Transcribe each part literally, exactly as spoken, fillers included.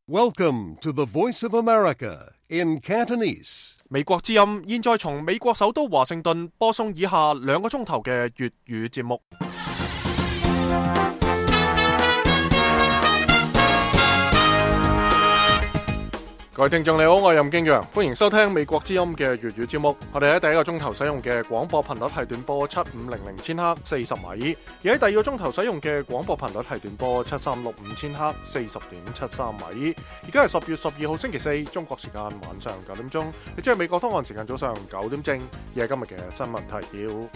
Welcome to the Voice of America in Cantonese. 美國之音現在從美國首都華盛頓播送以下兩個鐘頭嘅粵語節目。各位聽眾你好，我係任敬陽，歡迎收聽美國之音嘅粵語節目。我哋喺第一個鐘頭使用嘅廣播頻率係短波七五零零千赫四十米，而喺第二個鐘頭使用嘅廣播頻率係短波七三六五千赫四十點七三米。而家係十月十二號星期四，中國時間晚上九點鐘，亦即係美國東岸時間早上九點正。而係今日嘅新聞提要。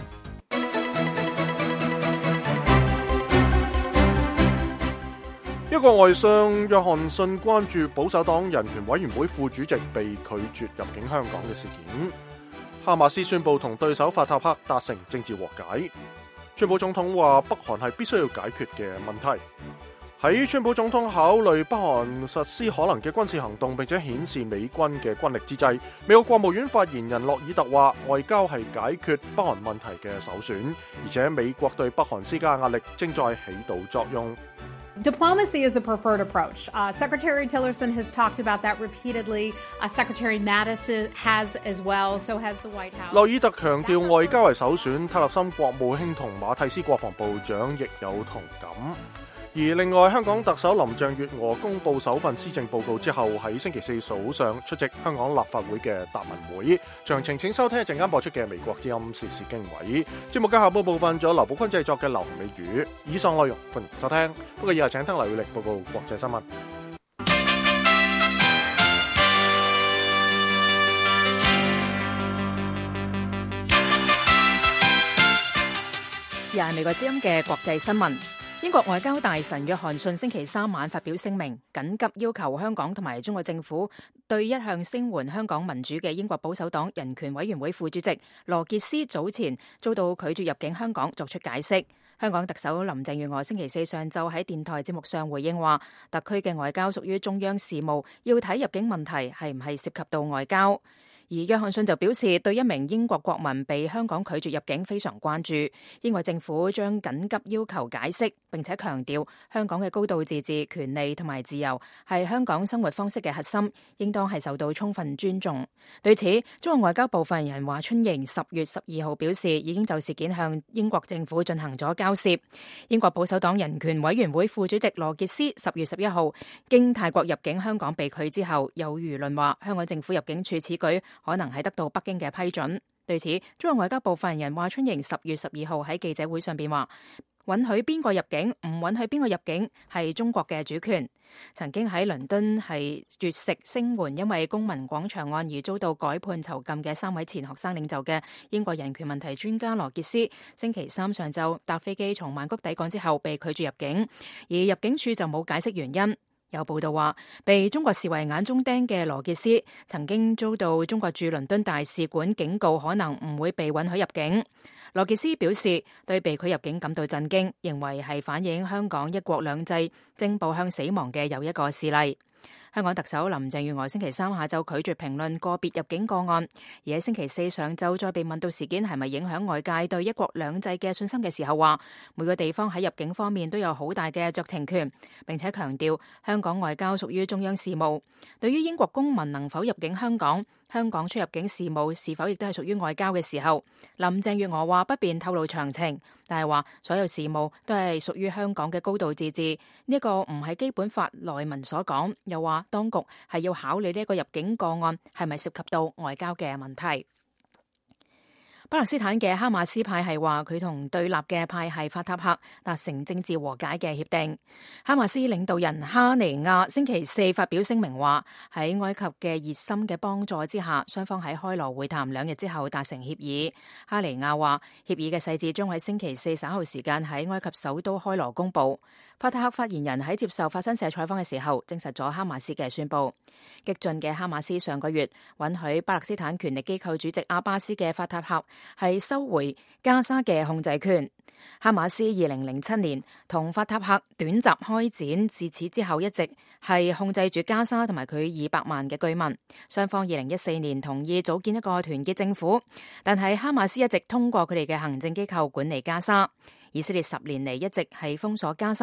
一個外相約翰遜關注保守黨人權委員會副主席被拒絕入境香港嘅事件。哈馬斯宣布同對手法塔赫達成政治和解。川普總統話北韓係必須要解決嘅問題。喺川普總統考慮北韓實施可能嘅軍事行動並且顯示美軍嘅軍力之際，美國國務院發言人洛爾特話外交係解決北韓問題嘅首選，而且美國對北韓施加壓力正在起到作用。 Diplomacy is the preferred approach. Uh, Secretary Tillerson has talked about that repeatedly. Uh, Secretary Mattis has as well. So has the White House. 洛爾特強調外交係首選，泰勒森國務卿同馬蒂斯國防部長亦有同感。而另外，香港特首林鄭月娥公布首份施政報告之後，喺星期四早上出席香港立法會嘅答問會。詳情請收聽一陣間播出嘅美國之音時事經緯節目嘅下半部分，仲有劉寶坤製作嘅流行美語。以上內容歡迎收聽。不過以後請聽劉宇力報告國際新聞。 又係美國之音嘅國際新聞。英國外交大臣約翰遜星期三晚發表聲明，緊急要求香港同埋中國政府對一向聲援香港民主嘅英國保守黨人權委員會副主席羅傑斯早前遭到拒絕入境香港作出解釋。香港特首林鄭月娥星期四上晝喺電台節目上回應話，特區嘅外交屬於中央事務，要睇入境問題係唔係涉及到外交。而約翰遜就表示，對一名英國國民被香港拒絕入境非常關注，英國政府將緊急要求解釋，並且強調香港嘅高度自治、權利同埋自由係香港生活方式嘅核心，應當係受到充分尊重。對此，中國外交部發言人華春瑩十月十二號表示，已經就事件向英國政府進行咗交涉。英國保守黨人權委員會副主席羅傑斯十月十一號經泰國入境香港被拒之後，有輿論話香港政府入境處此舉可能係得到北京嘅批准。對此，中國外交部發言人華春瑩十月十二號喺記者會上邊話，允許邊個入境，唔允許邊個入境係中國嘅主權。曾經喺倫敦係絕食聲援因為公民廣場案而遭到改判囚禁嘅三位前學生領袖嘅英國人權問題專家羅傑斯，星期三上晝搭飛機從曼谷抵港之後被拒絕入境，而入境處就冇解釋原因。有報道話，被中國視為眼中釘嘅羅傑斯曾經遭到中國駐倫敦大使館警告，可能唔會被允許入境。羅傑斯表示對被拒入境感到震驚，認為係反映香港一國兩制正步向死亡嘅又一個事例。香港特首林鄭月娥星期三下晝拒絕評論個別入境個案，而喺星期四上晝再被問到事件係咪影響外界對一國兩制嘅信心嘅時候，話每個地方喺入境方面都有好大嘅酌情權，並且強調香港外交屬於中央事務。對於英國公民能否入境香港，香港出入境事務是否亦都係屬於外交嘅時候，林鄭月娥話不便透露詳情，但係話所有事務都係屬於香港嘅高度自治，呢個唔係基本法內文所講。又話當局係要考慮呢一個入境個案係咪涉及到外交嘅問題。巴勒斯坦嘅哈馬斯派系話佢同對立嘅派系法塔赫達成政治和解嘅協定。哈馬斯領導人哈尼亞星期四發表聲明話，喺埃及嘅熱心嘅幫助之下，雙方喺開羅會談兩日之後達成協議。哈尼亞話協議嘅細節將喺星期四稍後時間喺埃及首都開羅公佈。法塔赫發言人喺接受法新社採訪嘅時候證實咗哈馬斯嘅宣佈。激進嘅哈馬斯上個月允許巴勒斯坦權力機構主席阿巴斯嘅法塔赫係收回加沙嘅控制權。哈馬斯二零零七年同法塔赫短暫開展，自此之後一直係控制住加沙同埋佢二百萬嘅居民。雙方二零一四年同意組建一個團結政府，但係哈馬斯一直通過佢哋嘅行政機構管理加沙。以色列十年嚟一直係封鎖加沙。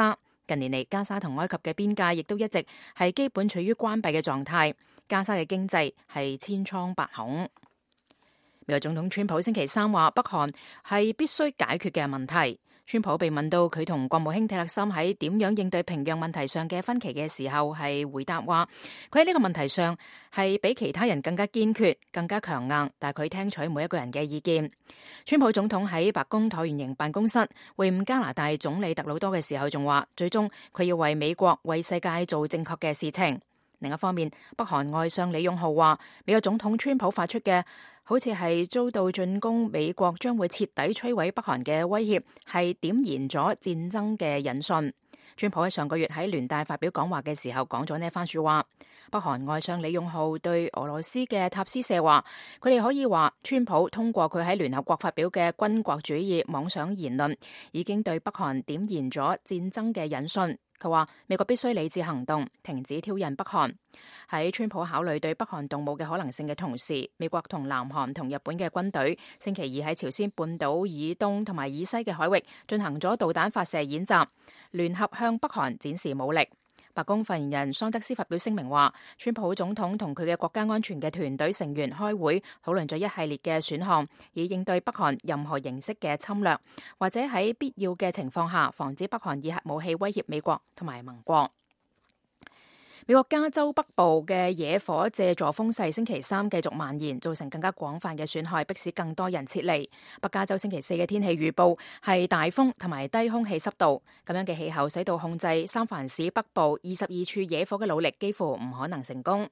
近年嚟，加沙同埃及嘅邊界亦都一直係基本處於關閉嘅狀態，加沙嘅經濟係千瘡百孔。美國總統川普星期三話，北韓係必須解決嘅問題。川普被問到佢同國務卿蒂勒森喺點樣應對平壤問題上嘅分歧嘅時候，係回答話佢喺呢個問題上係比其他人更加堅決、更加強硬，但係佢聽取每一個人嘅意見。川普總統喺白宮橢圓形辦公室會晤加拿大總理特魯多嘅時候，仲話最終佢要為美國、為世界做正確嘅事情。另一方面，北韓外相李勇浩話，美國總統川普發出嘅好似係遭到進攻美國將會徹底摧毀北韓嘅威脅，係點燃咗戰爭嘅引信。川普喺上個月喺聯大發表講話嘅時候講咗呢番說話。北韓外相李勇浩對俄羅斯嘅塔斯社話，佢哋可以話川普通過佢喺聯合國發表嘅軍國主義妄想言論，已經對北韓點燃咗戰爭嘅引信。佢話美國必須理智行動，停止挑釁北韓。喺川普考慮對北韓動武嘅可能性嘅同時，美國同南韓同日本嘅軍隊星期二喺朝鮮半島以東同埋以西嘅海域進行咗導彈發射演習，聯合向北韓展示武力。白宮發言人桑德斯發表聲明話，川普總統同佢嘅國家安全嘅團隊成員開會討論咗一系列嘅選項，以應對北韓任何形式嘅侵略，或者喺必要嘅情況下防止北韓以核武器威脅美國同埋盟國。美國加州北部嘅野火借助風勢星期三繼續蔓延，造成更加廣泛嘅損害，迫使更多人撤離。北加州星期四嘅天氣預報係大風同埋低空氣濕度，咁樣嘅氣候使到控制三藩市北部二十二處野火嘅努力幾乎唔可能成功。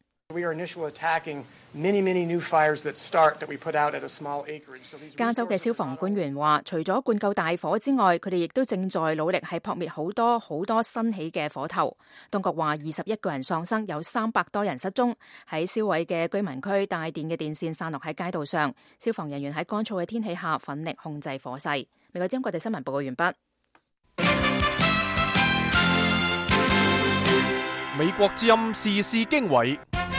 加州嘅消防官員話，除咗灌救大火之外，佢哋亦都正在努力係撲滅好多好多新起嘅火頭。當局話，二十一個人喪生，有三百多人失蹤。喺燒毀嘅居民區，帶電嘅電線散落喺街道上，消防人員喺乾燥嘅天氣下奮力控制火勢。美國之音國際新聞報告完畢。 美國之音時事經緯。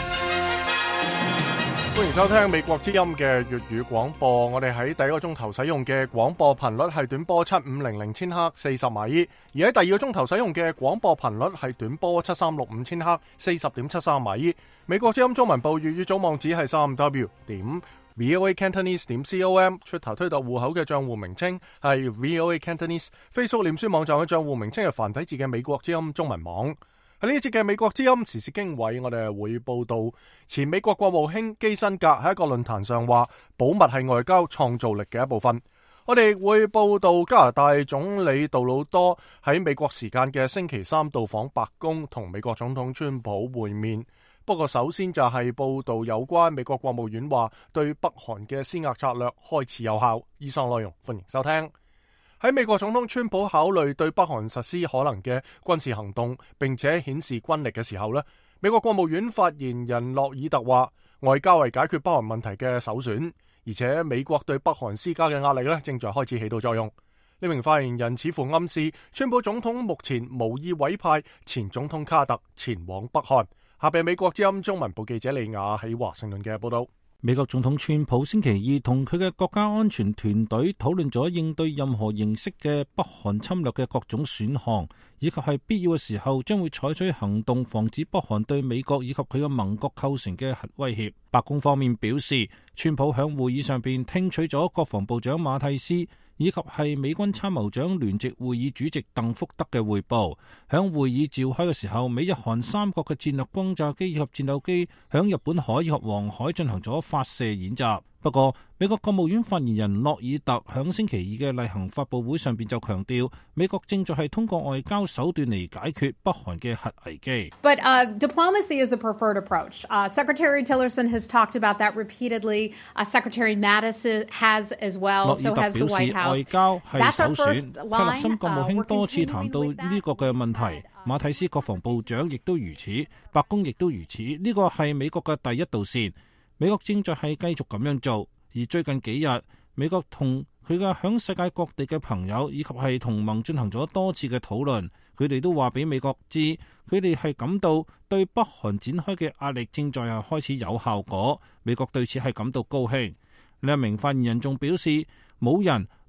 歡迎收聽美國之音嘅粵語廣播。我哋喺第一個鐘頭使用嘅廣播頻率係短波七五零零千赫四十米，而喺第二個鐘頭使用嘅廣播頻率係短波七三六五千赫四十點七三米。美國之音中文部粵語組網址係三 w 點 voa cantonese 點 com， 出頭推特戶口嘅賬戶名稱係 voa cantonese， Facebook 臉書網站嘅賬戶名稱係繁體字嘅美國之音中文網。喺呢一節嘅美國之音時事經緯，我哋會報道前美國國務卿基辛格喺一個論壇上話，保密係外交創造力嘅一部分。我哋會報道加拿大總理杜魯多喺美國時間嘅星期三到訪白宮，同美國總統川普會面。不過首先就係報道有關美國國務院話對北韓嘅施壓策略開始有效。以上內容歡迎收聽。喺美國總統川普考慮對北韓實施可能嘅軍事行動，並且顯示軍力嘅時候呢，美國國務院發言人洛爾特話，外交係解決北韓問題嘅首選，而且美國對北韓施加嘅壓力呢，正在開始起到作用。呢名發言人似乎暗示，川普總統目前無意委派前總統卡特前往北韓。下邊美國之音中文部記者李雅喺華盛頓嘅報道。 美國總統川普星期二同佢嘅國家安全團隊討論咗應對任何形式嘅北韓侵略嘅各種選項，以及係必要嘅時候將會採取行動防止北韓對美國以及佢嘅盟國構成嘅核威脅。白宮方面表示，川普響會議上邊聽取咗國防部長馬蒂斯以及係美軍參謀長聯席會議主席鄧福德嘅匯報。響會議召開嘅時候，美日韓三國嘅戰略轟炸機以及戰鬥機響日本海以及黃海進行咗發射演習。不過，美國國務院發言人洛爾特響星期二嘅例行發佈會上邊就強調，美國正在係通過外交手段嚟解決北韓嘅核危機。 But uh, diplomacy is the preferred approach. Uh, Secretary Tillerson has talked about that repeatedly. Uh, Secretary Mattis has as well. So has the White House. 外交係首選。蒂勒森國務卿多次談到呢個嘅問題，馬蒂斯國防部長亦都如此，白宮亦都如此。呢個係美國嘅第一道線。美國正在係繼續咁樣做，而最近幾日，美國同佢嘅響世界各地嘅朋友以及係同盟進行咗多次嘅討論，佢哋都話俾美國知，佢哋係感到對北韓展開嘅壓力正在係開始有效果，美國對此係感到高興。另一名發言人仲表示，冇人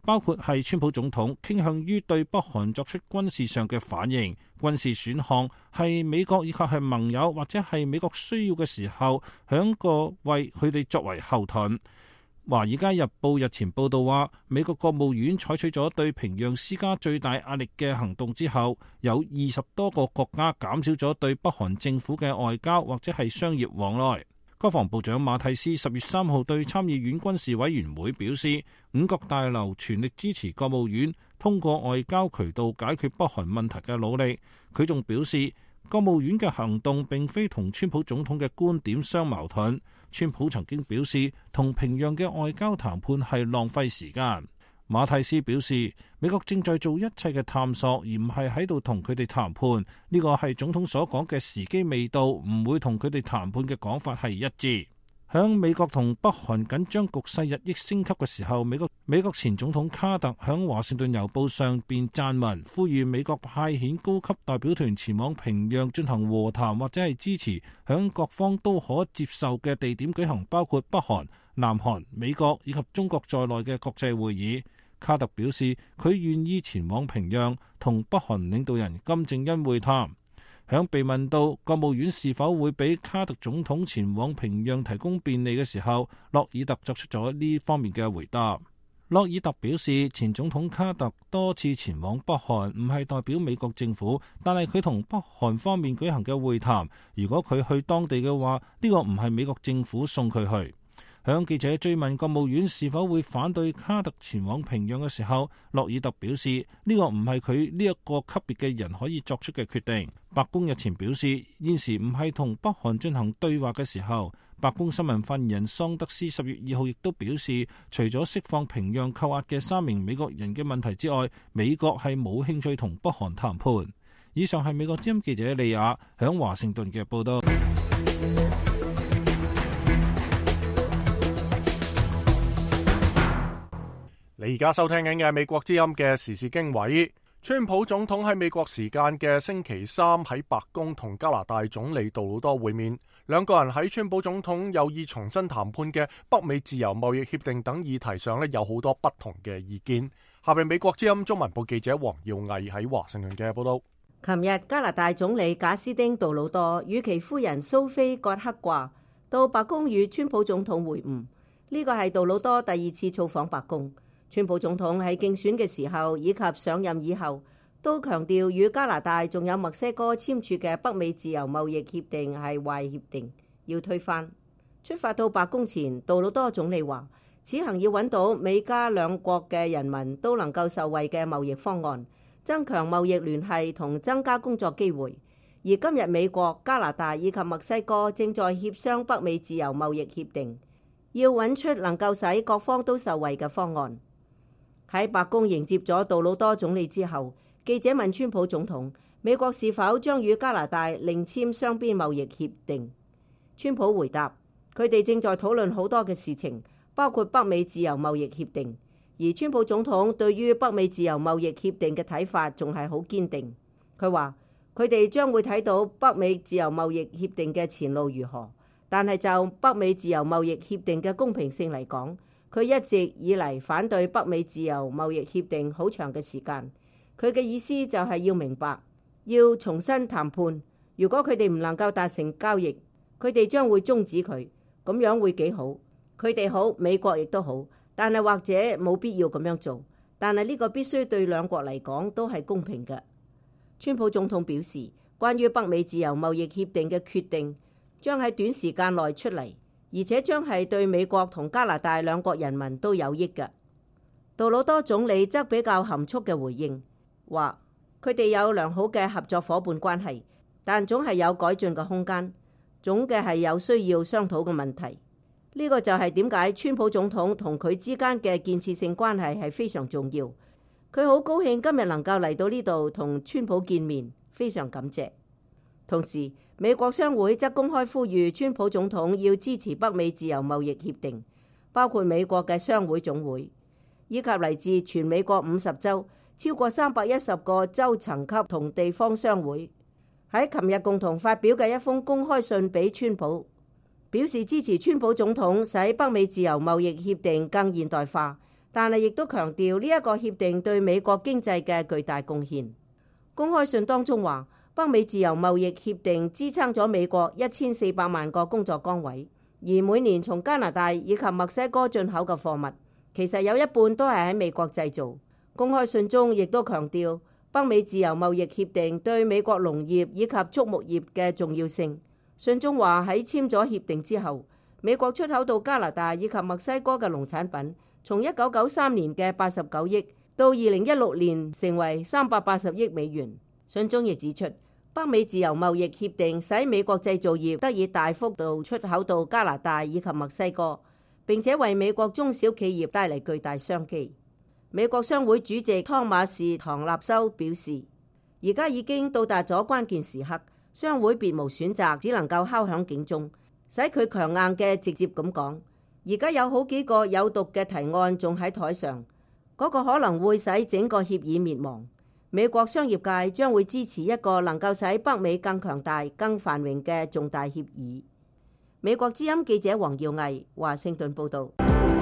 包括係川普總統傾向於對北韓作出軍事上嘅反應，軍事選項係美國以及係盟友或者係美國需要嘅時候，響個為佢哋作為後盾。華爾街日報日前報道話，美國國務院採取咗對平壤施加最大壓力嘅行動之後，有二十多個國家減少咗對北韓政府嘅外交或者係商業往來。國防部長馬蒂斯十月三號對參議院軍事委員會表示，五角大樓全力支持國務院通過外交渠道解決北韓問題嘅努力。佢仲表示，國務院嘅行動並非同川普總統嘅觀點相矛盾。川普曾經表示，同平壤嘅外交談判係浪費時間。馬蒂斯表示，美國正在做一切嘅探索，而唔係喺度同佢哋談判。呢個係總統所講嘅時機未到，唔會同佢哋談判嘅講法係一致。響美國同北韓緊張局勢日益升級嘅時候，美國美國前總統卡特響華盛頓郵報上邊撰文，呼籲美國派遣高級代表團前往平壤進行和談，或者係支持響各方都可接受嘅地點舉行，包括北韓、南韓、美國以及中國在內嘅國際會議。卡特表示，佢願意前往平壤同北韓領導人金正恩會談。響被問到國務院是否會俾卡特總統前往平壤提供便利嘅時候，洛爾特作出咗呢方面嘅回答。洛爾特表示，前總統卡特多次前往北韓唔係代表美國政府，但係佢同北韓方面舉行嘅會談，如果佢去當地嘅話，呢個唔係美國政府送佢去。向記者追問國務院是否會反對卡特前往平壤嘅時候，洛爾特表示呢個唔係佢呢一個級別嘅人可以作出嘅決定。白宮日前表示，現時唔係同北韓進行對話嘅時候。白宮新聞發言人桑德斯十月二號亦都表示，除咗釋放平壤扣押嘅三名美國人嘅問題之外，美國係冇興趣同北韓談判。以上係美國之音記者利亞響華盛頓嘅報道。 你而家收聽緊嘅係美國之音嘅時事經緯。川普總統喺美國時間嘅星期三喺白宮同加拿大總理杜魯多會面，兩個人喺川普總統有意重新談判嘅北美自由貿易協定等議題上咧，有好多不同嘅意見。下邊美國之音中文部記者黃耀毅喺華盛頓嘅報道。 琴日加拿大總理賈斯汀杜魯多與其夫人蘇菲葛克掛到白宮與川普總統會晤，呢個係杜魯多第二次造訪白宮。川普總統喺競選嘅時候以及上任以後，都強調與加拿大仲有墨西哥簽署嘅北美自由貿易協定係壞協定，要推翻。出發到白宮前，杜魯多總理話，此行要揾到美加兩國嘅人民都能夠受惠嘅貿易方案，增強貿易聯繫同增加工作機會。而今日美國、加拿大以及墨西哥正在協商北美自由貿易協定，要揾出能夠使各方都受惠嘅方案。喺白宮迎接咗杜魯多總理之後，記者問川普總統，美國是否將與加拿大另簽雙邊貿易協定？川普回答，佢哋正在討論好多嘅事情，包括北美自由貿易協定。而川普總統對於北美自由貿易協定嘅睇法仲係好堅定。佢話佢哋將會睇到北美自由貿易協定嘅前路如何，但係就北美自由貿易協定嘅公平性嚟講，佢一直以嚟反對北美自由貿易協定好長嘅時間。佢嘅意思就係要明白，要重新談判。如果佢哋唔能夠達成交易，佢哋將會終止佢。咁樣會幾好？佢哋好，美國亦都好，但係或者冇必要咁樣做。但係呢個必須對兩國嚟講都係公平嘅。川普總統表示，關於北美自由貿易協定嘅決定將喺短時間內出嚟，而且將係對美國同加拿大兩國人民都有益嘅。杜魯多總理則比較含蓄嘅回應，話佢哋有良好嘅合作夥伴關係，但總係有改進嘅空間，總嘅係有需要商討嘅問題。呢個就係點解川普總統同佢之間嘅建設性關係係非常重要。佢好高興今日能夠嚟到呢度同川普見面，非常感謝。同時，美國商會則公開呼籲川普總統要支持北美自由貿易協定，包括美國嘅商會總會，以及嚟自全美國五十州超過三百一十個州層級同地方商會，喺琴日共同發表嘅一封公開信俾川普，表示支持川普總統使北美自由貿易協定更現代化， 但係亦都強調呢一個協定對美國經濟嘅巨大貢獻。公開信當中話，北美自由貿易協定支撐咗美國一千四百萬個工作崗位，而每年從加拿大以及墨西哥進口嘅貨物，其實有一半都係喺美國製造。公開信中亦都強調北美自由貿易協定對美國農業以及畜牧業嘅重要性。信中話喺簽咗協定之後，美國出口到加拿大以及墨西哥嘅農產品，從一九九三年嘅八十九億到二零一六年成為三百八十億美元。信中亦指出，北美自由貿易協定使美國製造業得以大幅度出口到加拿大以及墨西哥，並且為美國中小企業帶嚟巨大商機。美國商會主席湯馬士唐納修表示，而家已經到達咗關鍵時刻，商會別無選擇，只能夠敲響警鐘。使佢強硬嘅直接咁講，而家有好幾個有毒嘅提案仲喺台上，嗰個可能會使整個協議滅亡。美國商業界將會支持一個能夠使北美更強大、更繁榮嘅重大協議。美國之音記者黃耀毅華盛頓報道。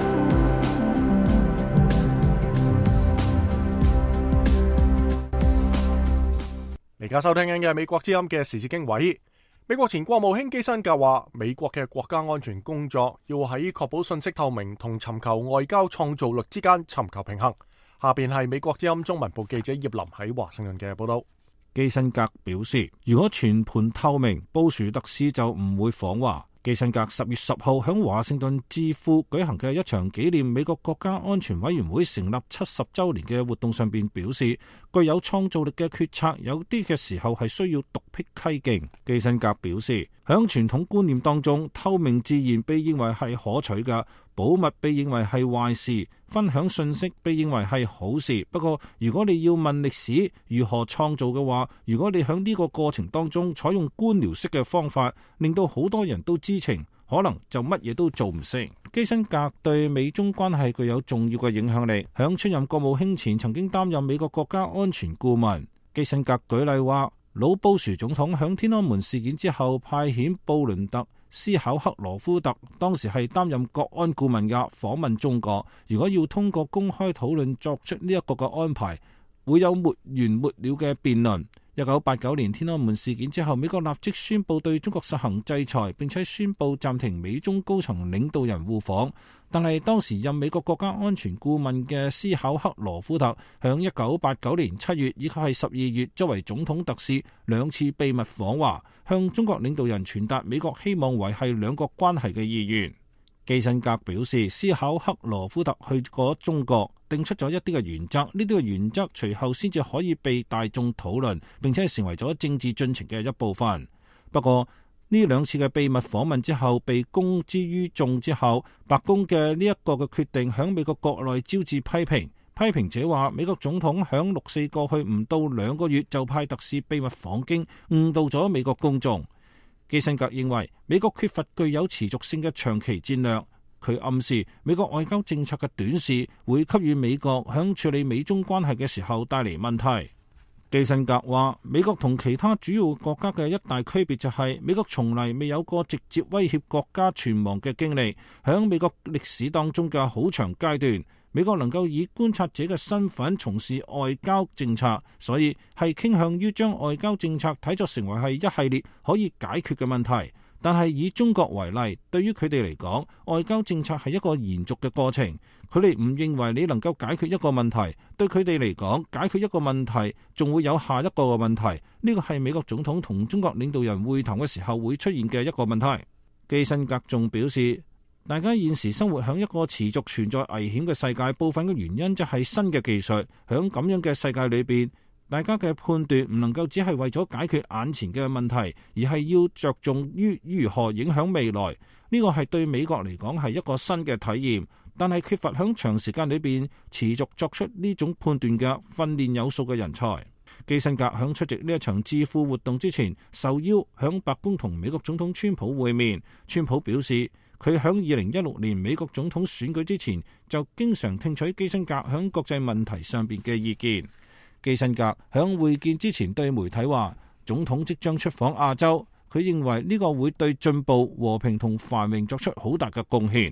而家收聽緊嘅美國之音嘅時事經緯。美國前國務卿基辛格話，美國嘅國家安全工作要喺確保信息透明同尋求外交創造力之間尋求平衡。下邊係美國之音中文部記者葉林喺華盛頓嘅報道。 基辛格表示，如果全盤透明，布殊特使就唔會訪華。基辛格十月十號響華盛頓智庫舉行嘅一場紀念美國國家安全委員會成立七十周年嘅活動上邊表示，具有創造力嘅決策有啲嘅時候係需要獨辟蹊徑。基辛格表示，響傳統觀念當中，透明自然被認為係可取嘅，保密被認為係壞事，分享信息被認為係好事。不過如果你要問歷史如何創造嘅話，如果你響呢個過程當中採用官僚式嘅方法，令到好多人都知情，可能就乜嘢都做唔成。基辛格對美中關係具有重要嘅影響力，響出任國務卿前曾經擔任美國國家安全顧問。基辛格舉例話，老布殊總統響天安門事件之後派遣布倫特斯考克羅夫特，當時係擔任國安顧問嘅，訪問中國。如果要通過公開討論作出呢一個嘅安排，會有沒完沒了嘅辯論。一九八九年天安門事件之後，美國立即宣布對中國實行制裁，並且宣布暫停美中高層領導人互訪。但係當時任美國國家安全顧問嘅斯考克羅夫特，響一九八九年七月以及係十二月作為總統特使兩次秘密訪華，向中國領導人傳達美國希望維繫兩國關係嘅意願。基辛格表示，斯考克羅夫特去過中國，定出咗一啲嘅原則，呢啲嘅原則隨後先至可以被大眾討論，並且成為咗政治進程嘅一部分。不過呢兩次嘅秘密訪問之後被公之於眾之後，白宮嘅呢一個嘅決定響美國國內招致批評。批評者話，美國總統響六四過去唔到兩個月就派特使秘密訪京，誤導咗美國公眾。基辛格認為美國缺乏具有持續性嘅長期戰略，佢暗示美國外交政策嘅短視會給予美國響處理美中關係嘅時候帶嚟問題。基辛格話，美國同其他主要國家嘅一大區別就係美國從嚟未有過直接威脅國家存亡嘅經歷，響美國歷史當中嘅好長階段，美國能夠以觀察者嘅身份從事外交政策，所以係傾向於將外交政策睇作成為係一系列可以解決嘅問題。但係以中國為例，對於佢哋嚟講，外交政策係一個延續嘅過程。佢哋唔認為你能夠解決一個問題，對佢哋嚟講，解決一個問題仲會有下一個嘅問題。呢個係美國總統同中國領導人會談嘅時候會出現嘅一個問題。基辛格仲表示，大家現時生活喺一個持續存在危險嘅世界，部分嘅原因就係新嘅技術。喺咁樣嘅世界裏邊，大家嘅判斷唔能夠只係為咗解決眼前嘅問題，而係要着重於如何影響未來。呢個係對美國嚟講係一個新嘅體驗，但係缺乏喺長時間裏邊持續作出呢種判斷嘅訓練有素嘅人才。基辛格喺出席呢一場智庫活動之前，受邀響白宮同美國總統川普會面。川普表示，佢響二零一六年美國總統選舉之前就經常聽取基辛格響國際問題上邊嘅意見。基辛格響會見之前對媒體話，總統即將出訪亞洲，佢認為呢個會對進步、和平同繁榮作出好大嘅貢獻。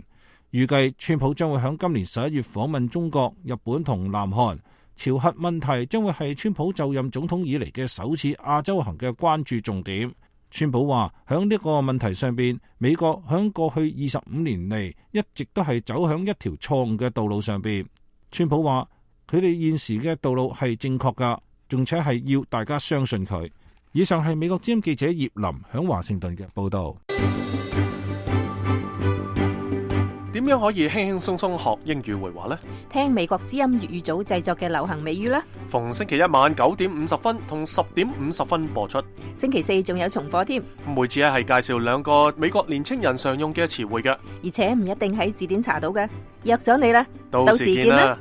預計川普將會喺今年十一月訪問中國、日本同南韓。朝核問題將會係川普就任總統以嚟嘅首次亞洲行嘅關注重點。川普話喺呢個問題上邊，美國喺過去二十五年嚟一直都係走喺一條錯誤嘅道路上邊。川普話佢哋現時嘅道路係正確噶，並且係要大家相信佢。以上係美國之音記者葉林喺華盛頓嘅報道。 點樣可以輕輕鬆鬆學英語會話呢？ 聽美國之音粵語組製作嘅流行美語啦。 逢星期一晚九點五十分同十點五十分播出。 星期四仲有重播添。 每次咧係介紹兩個美國年青人常用嘅詞彙嘅， 而且唔一定喺字典查到嘅。約咗你啦， 到時見啦。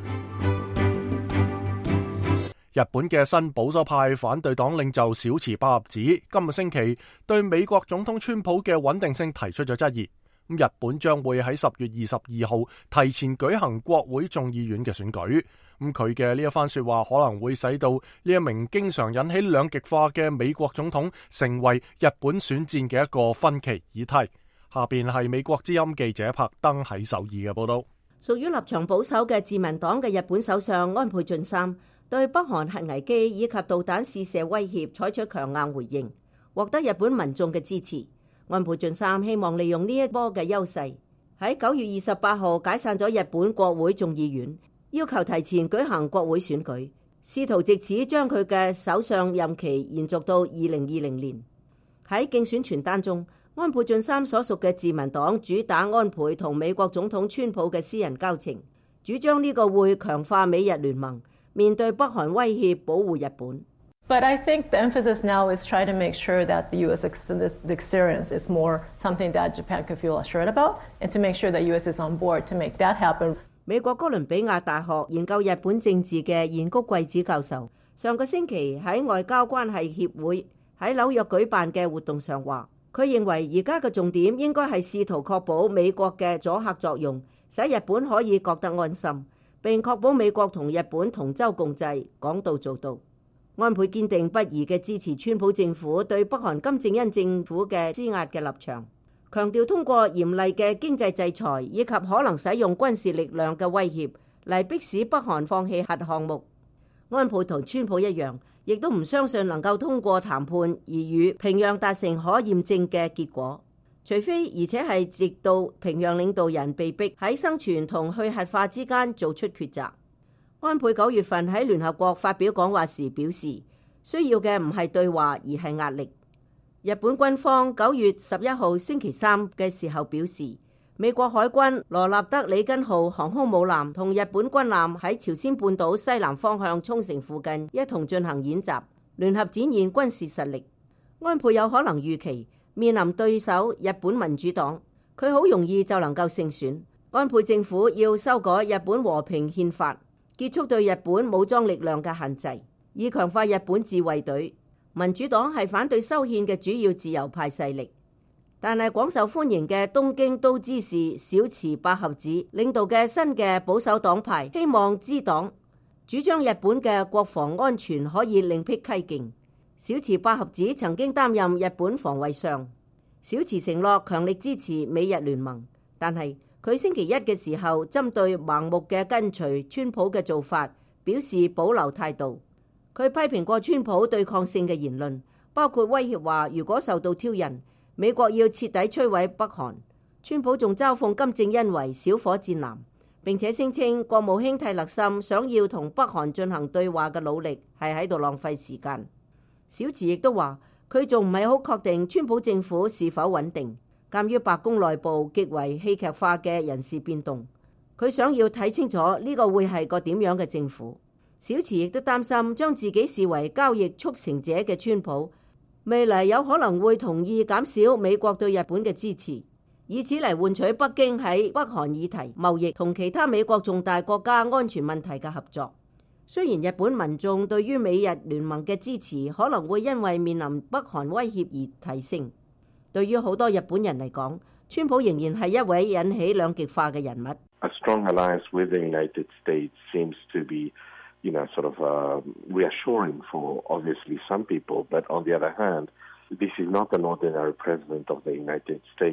日本嘅新保守派反對黨領袖小池百合子今個星期對美國總統川普嘅穩定性提出咗質疑。日本將會喺十月二十二號提前舉行國會眾議院嘅選舉。咁佢嘅呢一番說話可能會使到呢一名經常引起兩極化嘅美國總統成為日本選戰嘅一個分歧議題。下邊係美國之音記者柏登喺首爾嘅報道。 屬於立場保守嘅自民黨嘅日本首相安倍晉三對北韓核危機以及導彈試射威脅採取強硬回應，獲得日本民眾嘅支持。安倍晉三希望利用呢一波嘅優勢，喺九月二十八號解散咗日本國會眾議院，要求提前舉行國會選舉，試圖藉此將佢嘅首相任期延續到二零二零年。喺競選傳單中，安倍晉三所屬嘅自民黨主打安倍同美國總統川普嘅私人交情，主張呢個會強化美日聯盟，面對北韓威脅保護日本。 But I think the emphasis now is try to make sure that the U S experience is more something that Japan can feel assured about, and to make sure that U S is on board to make that happen. 美國哥倫比亞大學研究日本政治嘅彥谷貴子教授，上個星期喺外交關係協會喺紐約舉辦嘅活動上話，佢認為而家嘅重點應該係試圖確保美國嘅阻嚇作用，使日本可以覺得安心，並確保美國同日本同舟共濟，講到做到。安倍堅定不移嘅支持川普政府對北韓金正恩政府嘅施壓嘅立場，強調通過嚴厲嘅經濟制裁以及可能使用軍事力量嘅威脅嚟迫使北韓放棄核項目。安倍同川普一樣，亦都唔相信能夠通過談判而與平壤達成可驗證嘅結果，除非而且係直到平壤領導人被逼喺生存同去核化之間做出抉擇。安倍九月份喺聯合國發表講話時表示，需要嘅唔係對話而係壓力。日本軍方九月十一號星期三嘅時候表示，美國海軍羅納德里根號航空母艦同日本軍艦喺朝鮮半島西南方向沖繩附近一同進行演習，聯合展現軍事實力。安倍有可能預期面臨對手日本民主黨，佢好容易就能夠勝選。安倍政府要修改日本和平憲法，結束對日本武裝力量嘅限制，以強化日本自衛隊。民主黨係反對修憲嘅主要自由派勢力，但係廣受歡迎嘅東京都知事小池百合子領導嘅新嘅保守黨派希望之黨主張日本嘅國防安全可以另辟蹊徑。小池百合子曾經擔任日本防衛相，小池承諾強力支持美日聯盟，但係佢星期一嘅時候針對盲目嘅跟隨川普嘅做法表示保留態度。佢批評過川普對抗性嘅言論，包括威脅話如果受到挑釁，美國要徹底摧毀北韓。川普仲嘲諷金正恩為小火箭男，並且聲稱國務卿蒂勒森想要同北韓進行對話嘅努力係喺度浪費時間。小池亦都話佢仲唔係好確定川普政府是否穩定。鑑於白宮內部極為戲劇化嘅人事變動，佢想要睇清楚呢個會係個點樣嘅政府。小池亦都擔心將自己視為交易促成者嘅川普，未來有可能會同意減少美國對日本嘅支持，以此嚟換取北京喺北韓議題、貿易同其他美國重大國家安全問題嘅合作。雖然日本民眾對於美日聯盟嘅支持可能會因為面臨北韓威脅而提升，對於好多日本人嚟講，川普仍然係一位引起兩極化嘅人物。 A strong alliance with the United States seems to be, you know, sort of uh, reassuring for obviously some people, but on the other hand, this is not an ordinary president of the United States.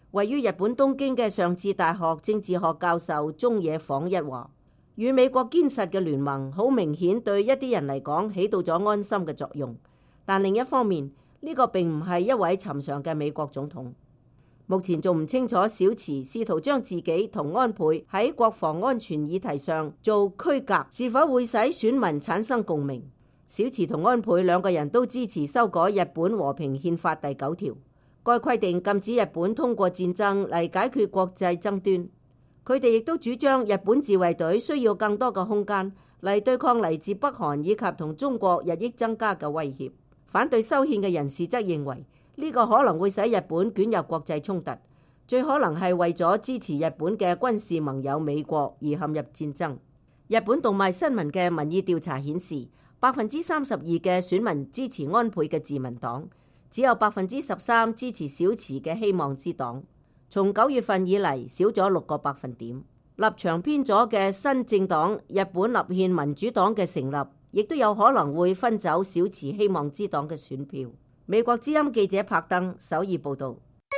位於日本東京嘅上智大學政治學教授中野晃一話，與美國堅實嘅聯盟好明顯對一啲人嚟講起到咗安心嘅作用，但另一方面呢個並唔係一位尋常嘅美國總統。目前仲唔清楚小池試圖將自己同安倍喺國防安全議題上做區隔，是否會使選民產生共鳴。小池同安倍兩個人都支持修改日本和平憲法第九條，該規定禁止日本通過戰爭嚟解決國際爭端。佢哋亦都主張日本自衛隊需要更多嘅空間嚟對抗嚟自北韓以及同中國日益增加嘅威脅。反對修憲嘅人士則認為呢個可能會使日本捲入國際衝突，最可能係為咗支持日本嘅軍事盟友美國而陷入戰爭。日本讀賣新聞嘅民意調查顯示，百分之三十二嘅選民支持安倍嘅自民黨，只有百分之十三支持小池嘅希望之黨。從九月份以嚟少咗六個百分點。立場偏左嘅新政黨日本立憲民主黨嘅成立，亦都有可能會分走小池希望之黨嘅選票。美國之音記者柏登首爾報道。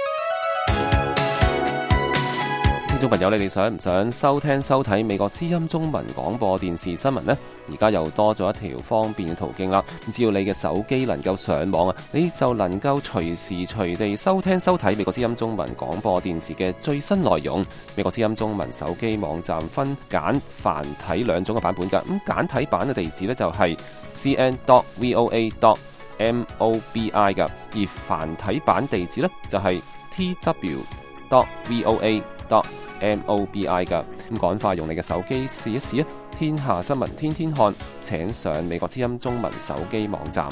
聽眾朋友，你哋想唔想收聽收睇美國之音中文廣播電視新聞呢？而家又多咗一條方便嘅途徑啦！只要你嘅手機能夠上網啊，你就能夠隨時隨地收聽收睇美國之音中文廣播電視嘅最新內容。美國之音中文手機網站分簡繁體兩種嘅版本㗎。咁簡體版嘅地址呢，就係 c n dot v o a dot m o b i 㗎，而繁體版地址呢，就係 t w dot v o a dot m o b i 㗎。咁趕快用你嘅手機試一試啊！天下新聞天天看，請上美國之音中文手機網站。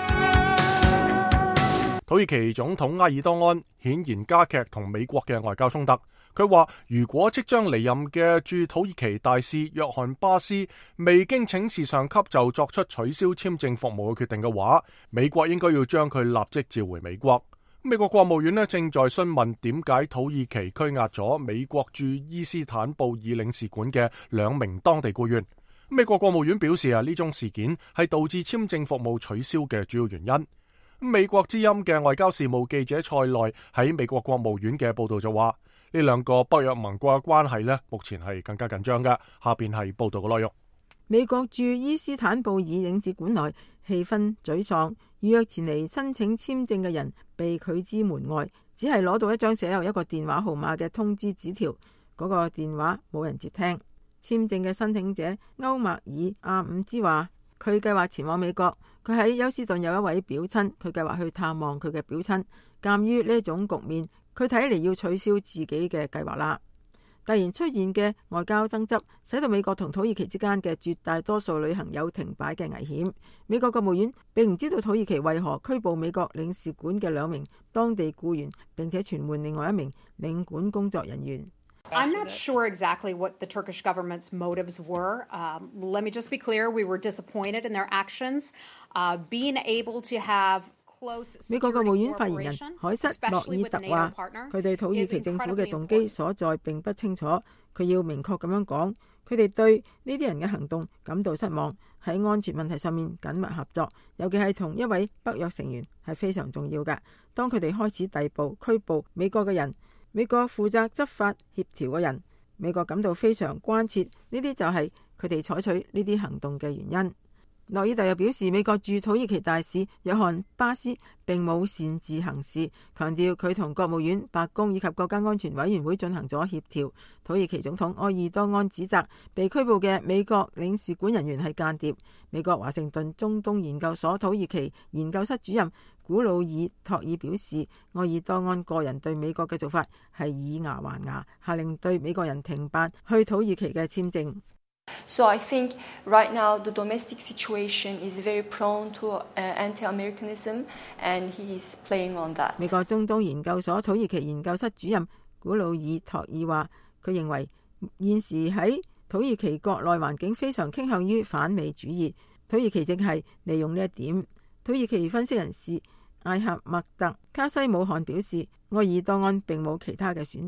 土耳其總統埃爾多安顯然加劇同美國嘅外交衝突。佢話如果即將離任嘅駐土耳其大使約翰巴斯未經請示上級就作出取消簽證服務嘅決定嘅話，美國應該要將佢立即召回美國。美國國務院呢正在詢問點解土耳其拘押咗美國駐伊斯坦布爾領事館嘅兩名當地僱員。美國國務院表示啊，呢宗事件係導致簽證服務取消嘅主要原因。美國之音嘅外交事務記者塞內喺美國國務院嘅報道就話，呢兩個北約盟國嘅關係呢目前係更加緊張嘅。下邊係報道嘅內容。 美國駐伊斯坦布爾領事館內氣氛沮喪，預約前嚟申請簽證嘅人被拒之門外，只係攞到一張寫有一個電話號碼嘅通知紙條，嗰個電話冇人接聽。簽證嘅申請者歐麥爾阿伍茲話，佢計劃前往美國，佢喺休斯頓有一位表親，佢計劃去探望佢嘅表親。鑑於呢一種局面，佢睇嚟要取消自己嘅計劃啦。突然出現嘅外交爭執，使到美國同土耳其之間嘅絕大多數旅行有停擺嘅危險。美國國務院並唔知道土耳其為何拘捕美國領事館嘅兩名當地僱員，並且傳喚另外一名領館工作人員。 I'm not sure exactly what the Turkish government's motives were. Um, let me just be clear, we were disappointed in their actions. Uh, being able to have 美國國務院發言人凱瑟洛爾特話，佢對土耳其政府嘅動機所在並不清楚。佢要明確咁樣講，佢哋對呢啲人嘅行動感到失望。喺安全問題上面緊密合作，尤其係同一位北約成員係非常重要嘅。當佢哋開始逮捕拘捕美國嘅人，美國負責執法協調嘅人，美國感到非常關切。呢啲就係佢哋採取呢啲行動嘅原因。諾爾特又表示，美國駐土耳其大使約翰巴斯並冇擅自行事，強調佢同國務院、白宮以及國家安全委員會進行咗協調。土耳其總統埃爾多安指責被拘捕嘅美國領事館人員係間諜。美國華盛頓中東研究所土耳其研究室主任古魯爾托爾表示，埃爾多安個人對美國嘅做法係以牙還牙，下令對美國人停辦去土耳其嘅簽證。 So I think right now the domestic situation is very prone to anti-Americanism, and he is playing on that. 美國中東研究所土耳其研究室主任古魯爾托爾話，佢認為現時喺土耳其國內環境非常傾向於反美主義，土耳其正係利用呢一點。土耳其分析人士艾克麥特卡西姆汗表示，埃爾多安並冇其他嘅選擇。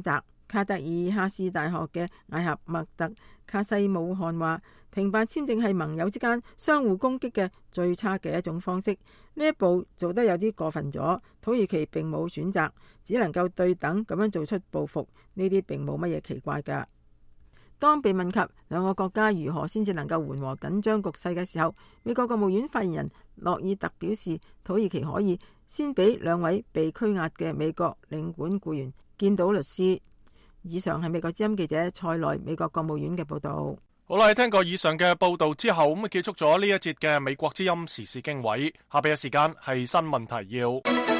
卡特爾哈斯大學嘅艾合麥特卡西姆漢話，停辦簽證係盟友之間相互攻擊嘅最差嘅一種方式。呢一步做得有啲過分咗，土耳其並冇選擇，只能夠對等咁樣做出報復，呢啲並冇乜嘢奇怪㗎。當被問及兩個國家如何先至能夠緩和緊張局勢嘅時候，美國國務院發言人諾爾特表示，土耳其可以先俾兩位被拘押嘅美國領館僱員見到律師。以上係美國之音記者蔡內美國國務院嘅報道。 好啦，聽過以上嘅報道之後，咁啊結束咗呢一節嘅美國之音時事經緯。下邊嘅時間係新聞提要。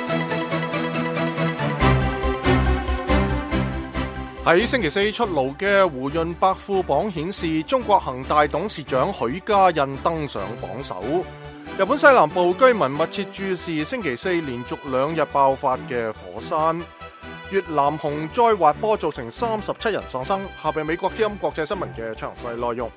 喺星期四出爐嘅胡潤百富榜顯示，中國恒大董事長許家印登上榜首。日本西南部居民密切注視星期四連續兩日爆發嘅火山。越南洪災滑坡造成三十七人喪生。下邊美國之音國際新聞嘅詳細內容。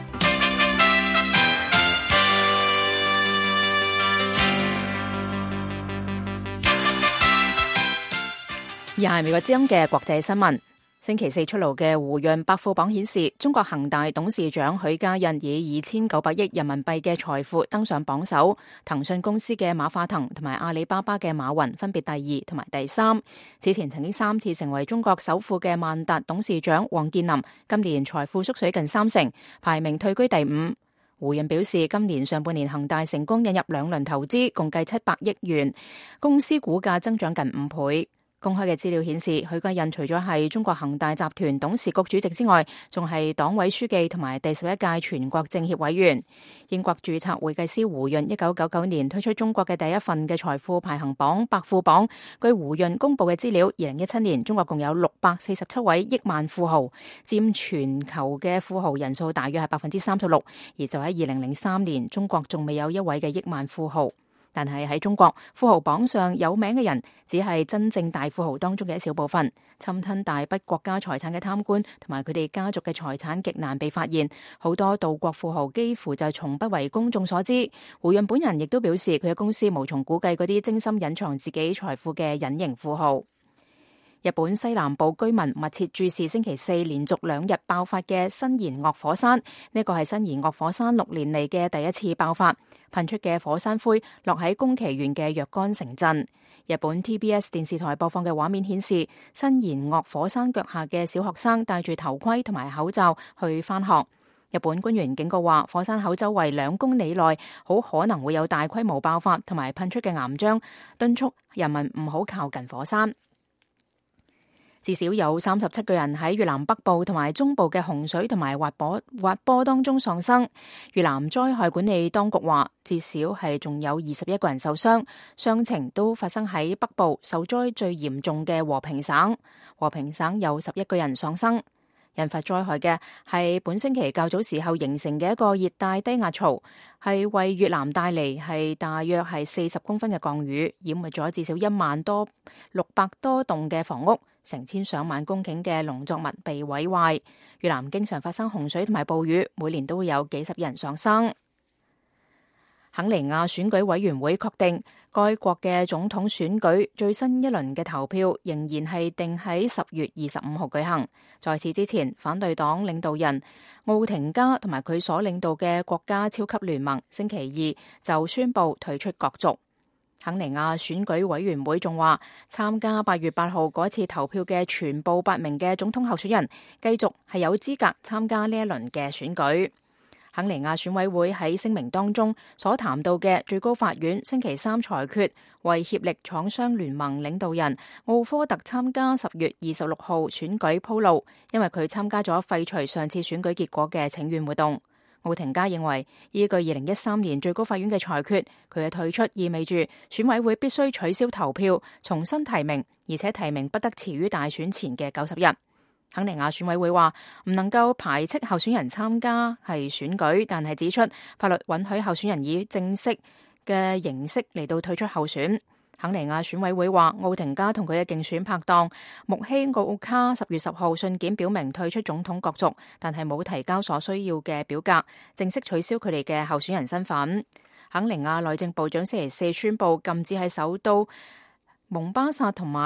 以下係美國之音嘅國際新聞。星期四出爐嘅胡潤百富榜顯示，中國恒大董事長許家印以二千九百億人民幣嘅財富登上榜首，騰訊公司嘅馬化騰同埋阿里巴巴嘅馬雲分別第二同埋第三。此前曾經三次成為中國首富嘅萬達董事長王健林，今年財富縮水近三成，排名退居第五。胡潤表示，今年上半年恒大成功引入兩輪投資，共計七百億元，公司股價增長近五倍。公開嘅資料顯示，許家印除咗係中國恒大集團董事局主席之外，仲係黨委書記同埋第十一屆全國政協委員。英國註冊會計師胡潤一九九九年推出中國嘅第一份嘅財富排行榜百富榜。據胡潤公布嘅資料，二零一七年中國共有六百四十七位億萬富豪，佔全球嘅富豪人數大約係百分之三十六。而就喺二零零三年，中國仲未有一位嘅億萬富豪。但係喺中國富豪榜上有名嘅人，只係真正大富豪當中嘅一小部分。侵吞大筆國家財產嘅貪官同埋佢哋家族嘅財產極難被發現，好多島國富豪幾乎就從不為公眾所知。胡潤本人亦都表示，佢嘅公司無從估計嗰啲精心隱藏自己財富嘅隱形富豪。日本西南部居民密切注視星期四連續兩日爆發嘅新延岳火山，呢個係新延岳火山六年嚟嘅第一次爆發，噴出嘅火山灰落喺宮崎縣嘅若干城鎮。日本 T B S 電視台播放嘅畫面顯示，新延岳火山腳下嘅小學生戴住頭盔同埋口罩去返學。日本官員警告話，火山口周圍兩公里內好可能會有大規模爆發同埋噴出嘅岩漿，敦促人民唔好靠近火山。至少有三十七個人喺越南北部同埋中部嘅洪水同埋滑坡滑坡當中喪生。越南災害管理當局話，至少係仲有二十一個人受傷，傷情都發生喺北部受災最嚴重嘅和平省。和平省有十一個人喪生。引發災害嘅係本星期較早時候形成嘅一個熱帶低壓槽，係為越南帶嚟係大約係四十公分嘅降雨，淹沒咗至少一萬多六百多棟嘅房屋。成千上萬公頃嘅農作物被毀壞。越南經常發生洪水同埋暴雨，每年都會有幾十人喪生。肯尼亞選舉委員會確定，該國嘅總統選舉最新一輪嘅投票仍然係定喺十月二十五號舉行。在此之前，反對黨領導人奧廷加同埋佢所領導嘅國家超級聯盟星期二就宣布退出角逐。肯尼亞選舉委員會仲話，參加八月八號嗰次投票嘅全部八名嘅總統候選人繼續係有資格參加呢一輪嘅選舉。肯尼亞選委會喺聲明當中所談到嘅最高法院星期三裁決，為協力廠商聯盟領導人奧科特參加十月二十六號選舉鋪路，因為佢參加咗廢除上次選舉結果嘅請願活動。奧廷加認為，依據二零一三年最高法院嘅裁決，佢嘅退出意味住選委會必須取消投票，重新提名，而且提名不得遲於大選前嘅九十日。肯尼亞選委會話唔能夠排斥候選人參加係選舉，但係指出法律允許候選人以正式嘅形式嚟到退出候選。肯尼亞選委會話，奧廷加同佢嘅競選拍檔穆希奧卡十月十號信件表明退出總統角逐，但係冇提交所需要嘅表格，正式取消佢哋嘅候選人身份。肯尼亞內政部長星期四宣布禁止喺首都蒙巴薩同埋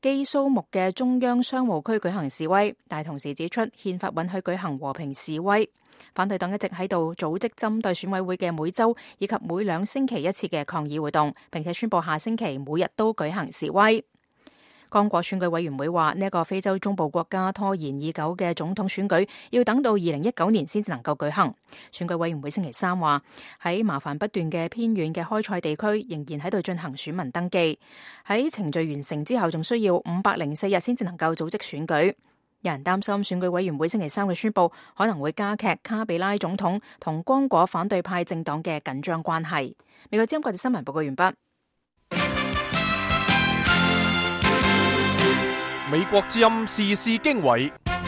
基蘇木嘅中央商務區舉行示威，但同時指出憲法允許舉行和平示威。反對黨一直喺度組織針對選委會嘅每週以及每兩星期一次嘅抗議活動，並且宣布下星期每日都舉行示威。剛果選舉委員會話，呢一個非洲中部國家拖延已久嘅總統選舉要等到二零一九年先至能夠舉行。選舉委員會星期三話，喺麻煩不斷嘅偏遠嘅開賽地區仍然喺度進行選民登記，喺程序完成之後仲需要五百零四日先至能夠組織選舉。有人擔心選舉委員會星期三嘅宣佈可能會加劇卡比拉總統同剛果反對派政黨嘅緊張關係。美國之音國際新聞報告完畢。 美國之音時事經緯，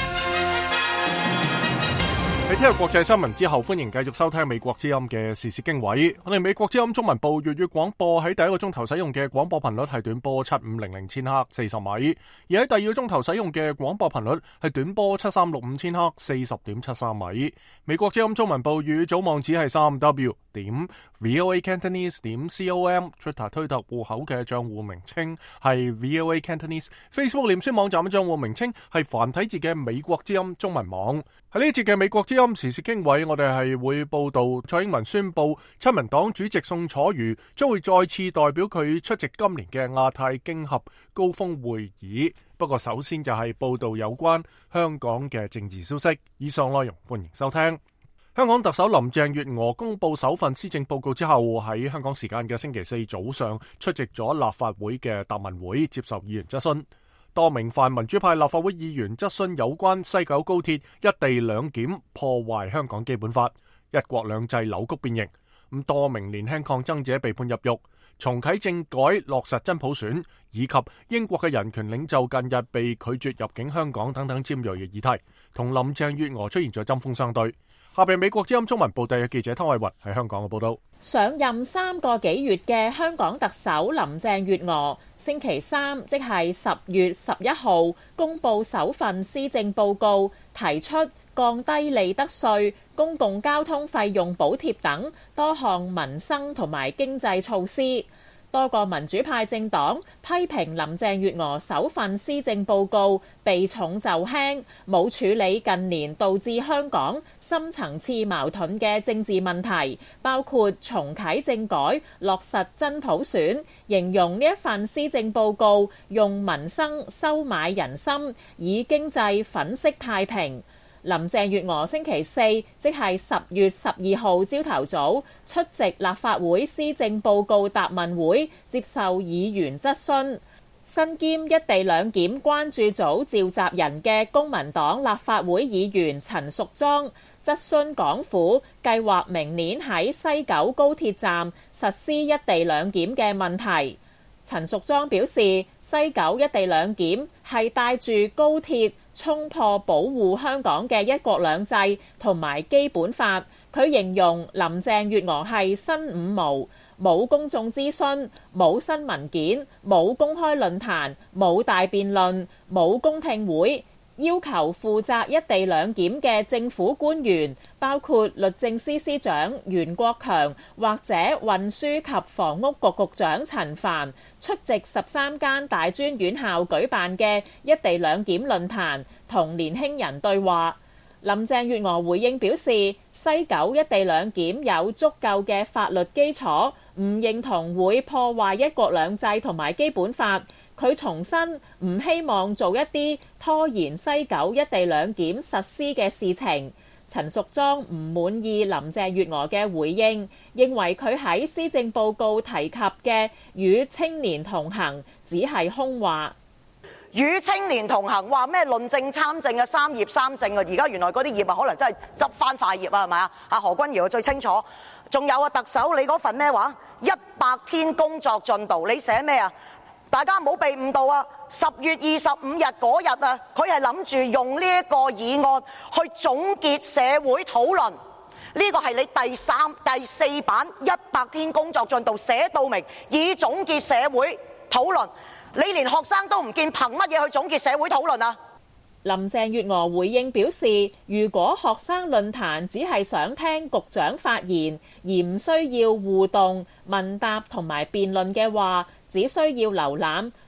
喺聽日國際新聞之後，歡迎繼續收聽美國之音嘅時事經緯。我哋美國之音中文部粵語廣播喺第一個鐘頭使用嘅廣播頻率係短波七五零零千赫四十米，而喺第二個鐘頭使用嘅廣播頻率係短波七三六五千赫四十點七三米。美國之音中文部粵語組網址係三 w 點 voa cantonese 點 com，Twitter 推特戶口嘅賬戶名稱係 voa cantonese， Facebook 臉書網站嘅賬戶名稱係繁體字嘅美國之音中文網。喺呢一節嘅美國之音時事經緯，我哋係會報道蔡英文宣布親民黨主席宋楚瑜將會再次代表佢出席今年嘅亞太經合高峰會議。不過首先就係報道有關香港嘅政治消息。以上內容歡迎收聽。香港特首林鄭月娥公布首份施政報告之後，喺香港時間嘅星期四早上出席咗立法會嘅答問會，接受議員質詢。多名泛民主派立法會議員質詢有關西九高鐵一地兩檢破壞香港基本法、一國兩制扭曲變形。咁多名年輕抗爭者被判入獄，重啟政改落實真普選，以及英國嘅人權領袖近日被拒絕入境香港等等尖銳嘅議題，同林鄭月娥出現咗針鋒相對。下邊美國之音中文部嘅記者湯慧雲喺香港嘅報道。 上任三個幾月嘅香港特首林鄭月娥星期三，即係十月十一號公布首份施政報告，提出降低利得稅、公共交通費用補貼等多項民生同埋經濟措施。多個民主派政黨批評林鄭月娥首份施政報告避重就輕，冇處理近年導致香港深層次矛盾嘅政治問題，包括重啟政改、落實真普選，形容呢一份施政報告用民生收買人心，以經濟粉飾太平。林鄭月娥星期四，即係十月十二號朝頭早出席立法會施政報告答問會，接受議員質詢。身兼一地兩檢關注組召集人嘅公民黨立法會議員陳淑莊質詢港府計劃明年喺西九高鐵站實施一地兩檢嘅問題。陳淑莊表示，西九一地兩檢係帶住高鐵衝破保護香港嘅一國兩制同埋基本法。佢形容林鄭月娥係新五毛，冇公眾諮詢，冇新文件，冇公開論壇，冇大辯論，冇公聽會，要求負責一地兩檢嘅政府官員，包括律政司司長袁國強或者運輸及房屋局局長陳帆出席十三間大專院校舉辦嘅一地兩檢論壇，同年輕人對話。林鄭月娥回應表示，西九一地兩檢有足夠嘅法律基礎，唔認同會破壞一國兩制同埋基本法。佢重申唔希望做一啲拖延西九一地兩檢實施嘅事情。陳淑莊唔滿意林鄭月娥嘅回應，認為佢喺施政報告提及嘅與青年同行只係空話。 與青年同行話咩論政參政啊，三業三政啊，而家原來嗰啲業啊可能真係執翻塊業啊，係咪啊？阿何君堯最清楚。仲有啊，特首你嗰份咩話一百天工作進度，你寫咩啊？大家唔好被誤導啊！十月二十五日嗰日啊，佢係諗住用呢一個議案去總結社會討論。呢個係你第三、第四版一百天工作進度寫到明，以總結社會討論。你連學生都唔見，憑乜嘢去總結社會討論啊？ 林鄭月娥回應表示，如果學生論壇只係想聽局長發言，而唔需要互動、問答同埋辯論嘅話，只需要瀏覽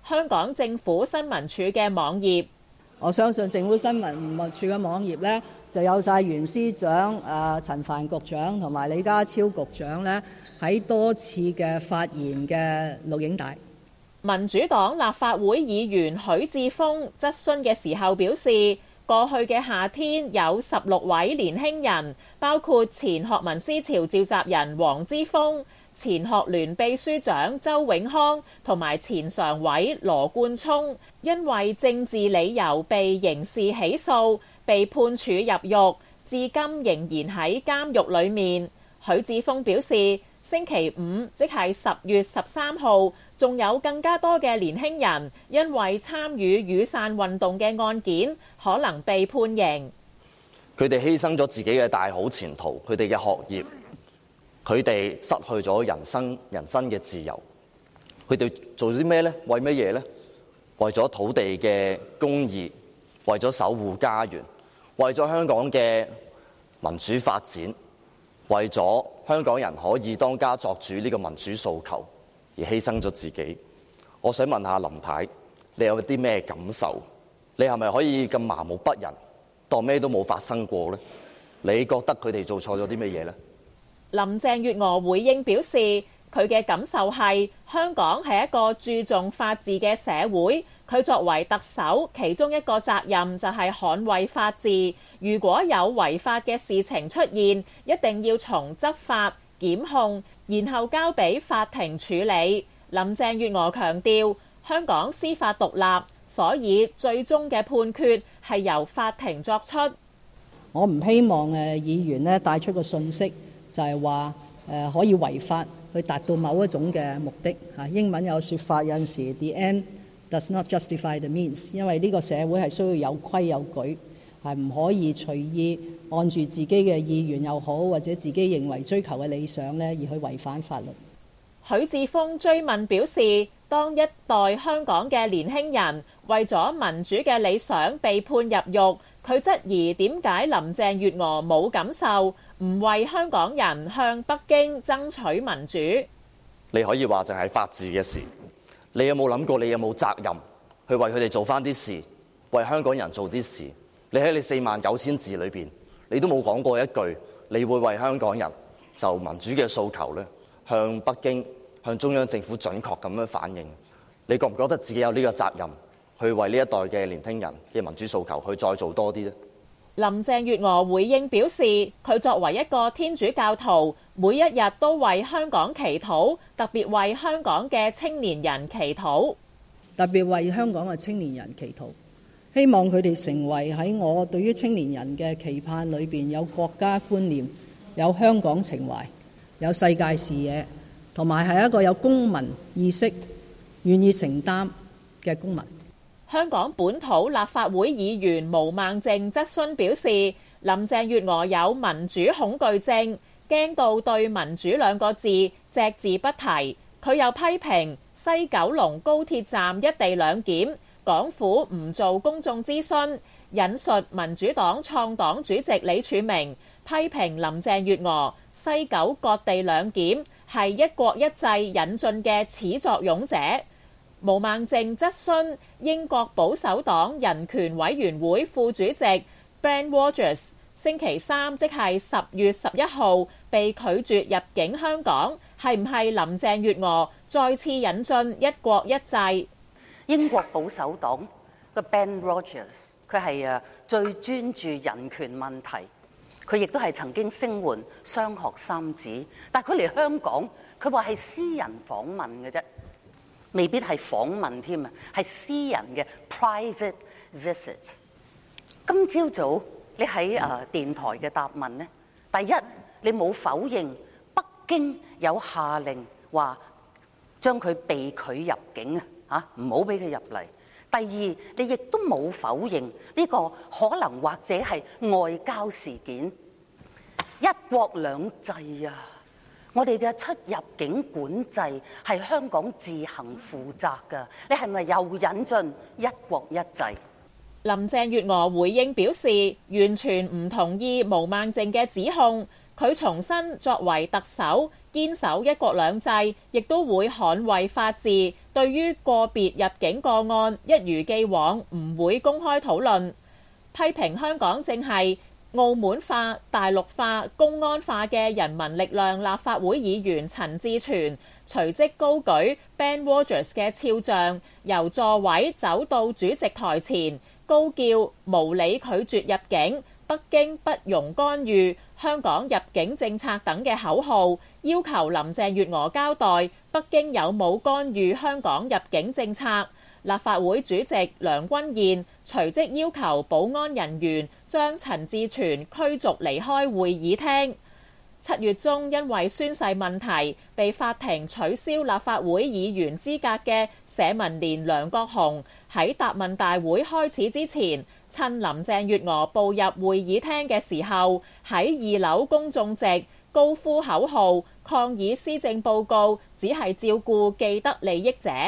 香港政府新聞處嘅網頁。 我相信政府新聞處嘅網頁呢，就有晒袁司長、誒陳帆局長同埋李家超局長呢喺多次嘅發言嘅錄影帶。 民主黨立法會議員許智峯質詢嘅時候表示，過去嘅夏天有十六位年輕人，包括前學民思潮召集人黃之鋒、前學聯秘書長周永康同埋前常委羅冠聰，因為政治理由被刑事起訴，被判處入獄，至今仍然喺監獄裡面。許智峯表示，星期五即係十月十三號，仲有更加多嘅年輕人因為參與雨傘運動嘅案件，可能被判刑。 佢哋犧牲咗自己嘅大好前途，佢哋嘅學業，佢哋失去咗人生人生嘅自由。佢哋做啲咩呢？為乜嘢呢？為咗土地嘅公義，為咗守護家園，為咗香港嘅民主發展，為咗香港人可以當家作主呢個民主訴求而犧牲咗自己。我想問下林太，你有啲咩感受？你係咪可以咁麻木不仁，當咩都冇發生過呢？你覺得佢哋做錯咗啲咩嘢呢？ 林鄭月娥回應表示，佢嘅感受係香港係一個注重法治嘅社會，佢作為特首，其中一個責任就係捍衛法治。如果有違法嘅事情出現，一定要從執法、檢控，然後交俾法庭處理。林鄭月娥強調，香港司法獨立，所以最終嘅判決係由法庭作出。 我唔希望誒議員咧帶出個訊息，就係話誒可以違法去達到某一種嘅目的嚇。英文有説法，有陣時 the end does not justify the means， 因為呢個社會係需要有規有矩，係唔可以隨意按住自己嘅意願又好，或者自己認為追求嘅理想咧而去違反法律。 許智峯追問表示，當一代香港嘅年輕人為咗民主嘅理想被判入獄，佢質疑點解林鄭月娥冇感受，唔為香港人向北京爭取民主。 你可以話就係法治嘅事，你有冇諗過你有冇責任去為佢哋做翻啲事，為香港人做啲事？你喺你四萬九千字裏邊，你都冇講過一句你會為香港人就民主嘅訴求咧，向北京、向中央政府準確咁樣反映。你覺唔覺得自己有呢個責任去為呢一代嘅年輕人嘅民主訴求去再做多啲呢？ 林鄭月娥回應表示，佢作為一個天主教徒，每一日都為香港祈禱，特別為香港嘅青年人祈禱， 特別為香港嘅青年人祈禱，希望佢哋成為喺我對於青年人嘅期盼裏邊有國家觀念、有香港情懷、有世界視野，同埋係一個有公民意識、願意承擔嘅公民。 香港本土立法會議員毛孟靜質詢表示，林鄭月娥有民主恐懼症，驚到對民主兩個字隻字不提。佢又批評西九龍高鐵站一地兩檢，港府唔做公眾諮詢，引述民主黨創黨主席李柱銘批評林鄭月娥西九割地兩檢係一國一制引進嘅始作俑者。毛孟靜質詢英國保守黨人權委員會副主席 Brand Rogers 星期三即係十月十一號被拒絕入境香港，係唔係林鄭月娥再次引進一國一制？ 英國保守黨個 Ben Rogers 佢係誒最專注人權問題，佢亦都係曾經聲援雙學三子，但係佢嚟香港，佢話係私人訪問嘅啫。未必係訪問添啊，係私人嘅 private visit。今朝早你喺誒電台嘅答問呢，第一你冇否認北京有下令話將佢被拒入境啊，嚇唔好俾佢入嚟。第二你亦都冇否認呢個可能或者係外交事件，一國兩制啊！我哋嘅出入境管制係香港自行負責㗎，你係咪又引進一國一制？ 林鄭月娥回應表示，完全唔同意毛孟靜嘅指控， 佢重申作為特首堅守一國兩制，亦都會捍衛法治。對於個別入境個案，一如既往唔會公開討論。批評香港正係澳門化、大陸化、公安化嘅人民力量立法會議員陳志全隨即高舉 Ben Rogers 嘅肖像，由座位走到主席台前，高叫無理拒絕入境、北京不容干預、香港入境政策等嘅口號，要求林鄭月娥交代北京有冇干預香港入境政策。立法會主席梁君彥隨即要求保安人員將陳志全驅逐離開會議廳。七月中因為宣誓問題被法庭取消立法會議員資格嘅社民連梁國雄，喺答問大會開始之前，趁林鄭月娥步入會議廳嘅時候，喺二樓公眾席高呼口號，抗議施政報告只係照顧既得利益者。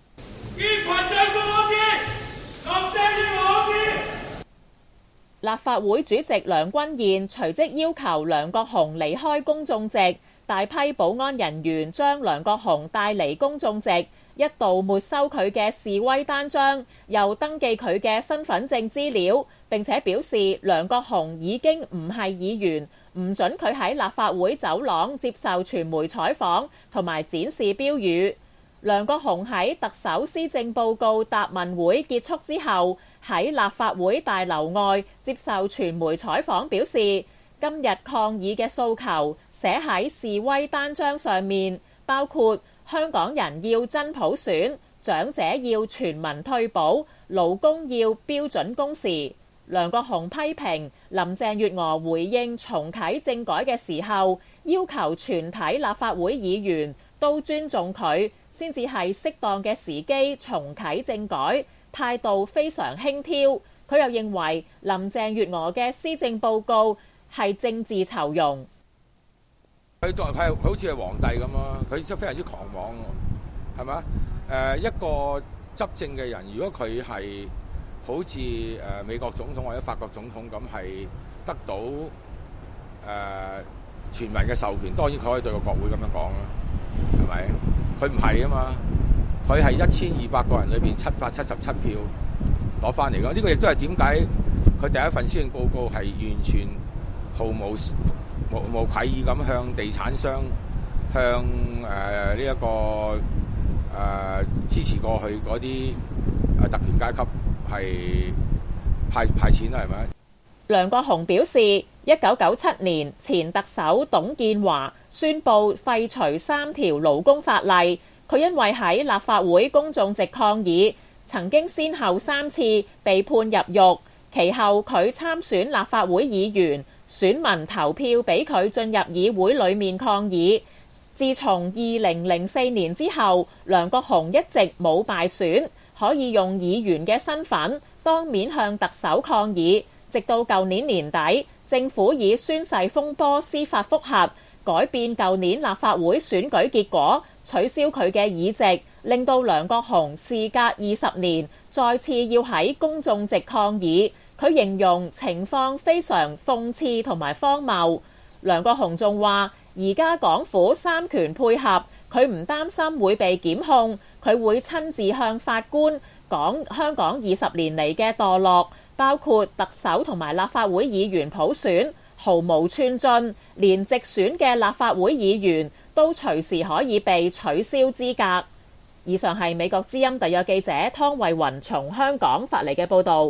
立法會主席梁君彥隨即要求梁國雄離開公眾席，大批保安人員將梁國雄帶離公眾席，一度沒收佢嘅示威單張，又登記佢嘅身份證資料，並且表示梁國雄已經唔係議員，唔准佢喺立法會走廊接受傳媒採訪同埋展示標語。梁國雄喺特首施政報告答問會結束之後，喺立法會大樓外接受傳媒採訪，表示今日抗議嘅訴求寫喺示威單張上面，包括香港人要真普選、長者要全民退保、勞工要標準工時。梁國雄批評林鄭月娥回應重啟政改嘅時候，要求全體立法會議員都尊重佢，先至係適當嘅時機重啟政改，態度非常輕佻。佢又認為林鄭月娥嘅施政報告係政治酬庸。 佢作係佢好似係皇帝咁咯，佢真係非常之狂妄，係咪？誒，一個執政嘅人，如果佢係好似誒美國總統或者法國總統咁，係得到誒、呃、全民嘅授權，當然佢可以對個國會咁樣講啦，係咪？佢唔係啊嘛，佢係一千二百個人裏邊七百七十七票攞翻嚟㗎。呢個亦都係點解佢第一份施政報告係完全毫無無無愧意咁向地產商、向誒呢一個誒、呃、支持過去嗰啲誒特權階級係派派錢啦，係咪？ 梁國雄表示，一九九七年前特首董建華宣布廢除三條勞工法例，佢因為喺立法會公眾席抗議，曾經先後三次被判入獄。其後佢參選立法會議員，選民投票俾佢進入議會裏面抗議。自從二零零四年之後，梁國雄一直冇敗選，可以用議員嘅身份當面向特首抗議。直到舊年年底，政府以宣誓風波司法覆核改變舊年立法會選舉結果，取消佢嘅議席，令到梁國雄事隔二十年再次要喺公眾席抗議。佢形容情況非常諷刺同埋荒謬。梁國雄仲話：而家港府三權配合，佢唔擔心會被檢控，佢會親自向法官講香港二十年嚟嘅墮落，包括特首同埋立法會議員普選毫無寸進，連直選嘅立法會議員都隨時可以被取消資格。以上係美國之音特約記者湯慧雲從香港發嚟嘅報導。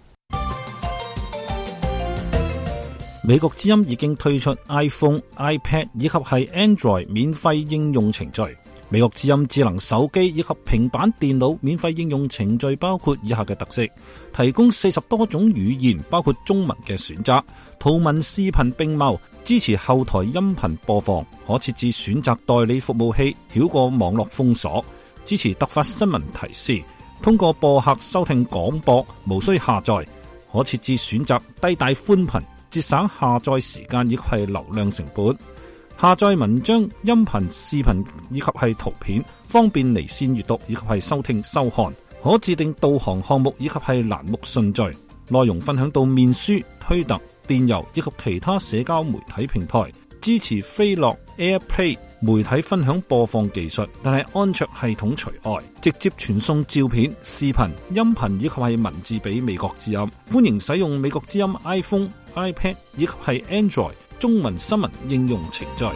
美國之音已經推出 iPhone、iPad 以及係 Android 免費應用程序。美國之音智能手機以及平板電腦免費應用程序包括以下嘅特色：提供四十多種語言，包括中文嘅選擇，圖文視頻並茂，支持後台音頻播放，可設置選擇代理服務器，繞過網絡封鎖，支持突發新聞提示，通過播客收聽廣播，無需下載，可設置選擇低帶寬頻，節省下載時間以及係流量成本。下載文章、音頻、視頻以及係圖片，方便離線閱讀以及係收聽收看。可自定導航項目以及係欄目順序。內容分享到面書、推特、電郵以及其他社交媒體平台。 支持飛樂 AirPlay 媒體分享播放技術，但係安卓系統除外，直接傳送照片、視頻、音頻以及係文字俾美國之音。歡迎使用美國之音 iPhone、iPad 以及係 Android 中文新聞應用程序。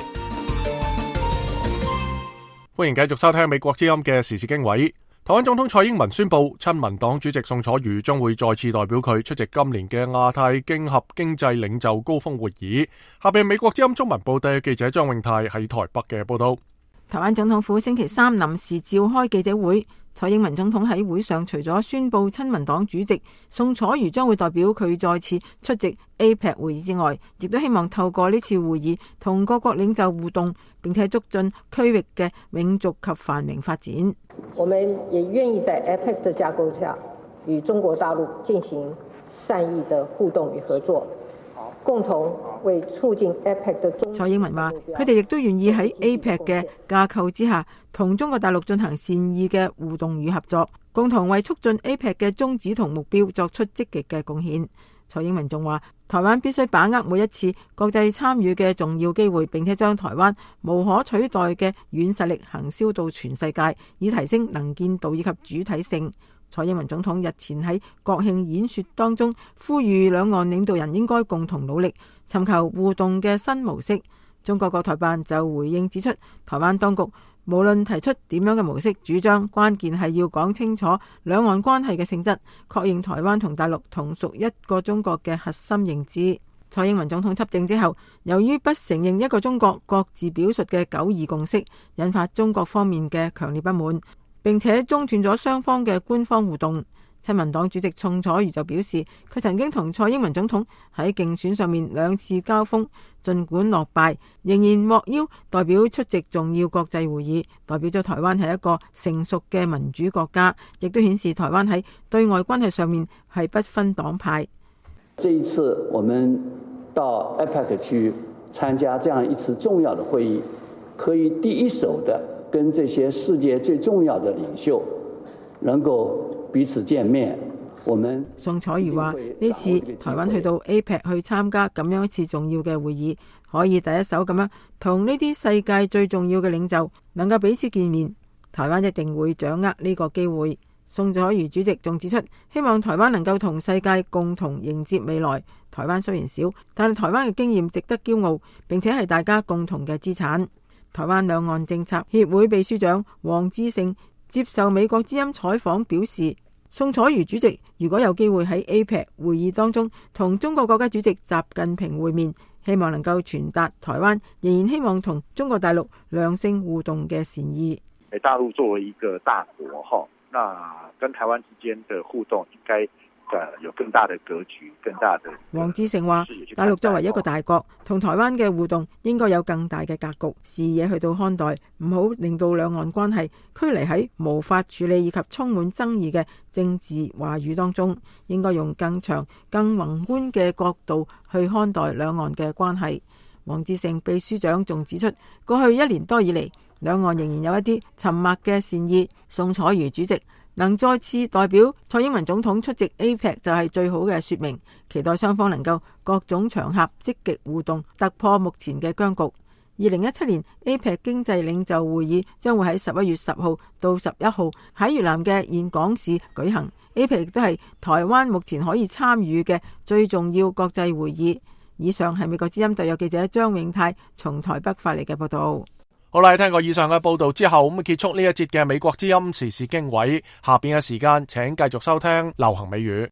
歡迎繼續收聽美國之音嘅時事經緯。台灣總統蔡英文宣布，親民黨主席宋楚瑜將會再次代表佢出席今年嘅亞太經合經濟領袖高峰會議。下邊美國之音中文部嘅記者張永泰喺台北嘅報道。 台灣總統府星期三臨時召開記者會，蔡英文總統喺會上除咗宣布親民黨主席宋楚瑜將會代表佢再次出席 A P E C 會議之外，亦都希望透過呢次會議同各國領袖互動，並且促進區域嘅永續及繁榮發展。 我們也願意在 A P E C 的架構下與中國大陸進行善意的互動與合作，共同為促進 A P E C 的中。 蔡英文話：佢哋亦都願意喺 A P E C 嘅架構之下，同中國大陸進行善意嘅互動與合作，共同為促進 A P E C 嘅宗旨同目標作出積極嘅貢獻。蔡英文仲話：台灣必須把握每一次國際參與嘅重要機會，並且將台灣無可取代嘅軟實力行銷到全世界，以提升能見度以及主體性。蔡英文總統日前喺國慶演說當中呼籲兩岸領導人應該共同努力，尋求互動嘅新模式。中國國台辦就回應指出，台灣當局無論提出點樣嘅模式主張，關鍵係要講清楚兩岸關係嘅性質，確認台灣同大陸同屬一個中國嘅核心認知。蔡英文總統執政之後，由於不承認一個中國各自表述嘅九二共識，引發中國方面嘅強烈不滿，並且中斷咗雙方嘅官方互動。親民黨主席宋楚瑜就表示，佢曾經同蔡英文總統喺競選上面兩次交鋒，盡管落敗，仍然獲邀代表出席重要國際會議，代表咗台灣係一個成熟嘅民主國家，亦都顯示台灣喺對外關係上面係不分黨派。 這一次我們到 A P E C 去參加這樣一次重要的會議，可以第一手的跟這些世界最重要的領袖能夠彼此見面。我們宋楚瑜話：呢次台灣去到 A P E C 去參加咁樣一次重要嘅會議，可以第一手咁樣同呢啲世界最重要嘅領袖能夠彼此見面，台灣一定會掌握呢個機會。宋楚瑜主席仲指出，希望台灣能夠同世界共同迎接未來。台灣雖然少，但係台灣嘅經驗值得驕傲，並且係大家共同嘅資產。台灣兩岸政策協會秘書長黃志勝接受美國之音採訪表示，宋楚瑜主席如果有機會喺 A P E C 會議當中同中國國家主席習近平會面，希望能夠傳達台灣仍然希望同中國大陸良性互動嘅善意。 大陸作為一個大國，哈，那跟台灣之間的互動應該有更大的格局，更大的。 黃志成話：大陸作為一個大國，同台灣嘅互動應該有更大嘅格局，視野去到看待，唔好令到兩岸關係拘泥喺無法處理以及充滿爭議嘅政治話語當中，應該用更長、更宏觀嘅角度去看待兩岸嘅關係。黃志成秘書長仲指出，過去一年多以嚟，兩岸仍然有一啲沉默嘅善意。宋楚瑜主席能再次代表蔡英文總統出席 A P E C 就係最好嘅說明，期待雙方能夠各種場合積極互動，突破目前嘅僵局。二零一七年 A P E C 經濟領袖會議將會喺十一月十號到十一號喺越南嘅峴港市舉行。A P E C 亦都係台灣目前可以參與嘅最重要國際會議。以上係美國之音特約記者張永泰從台北發嚟嘅報道。 好啦，聽過以上嘅報道之後，咁結束呢一節嘅美國之音時事經緯。下邊嘅時間，請繼續收聽流行美語。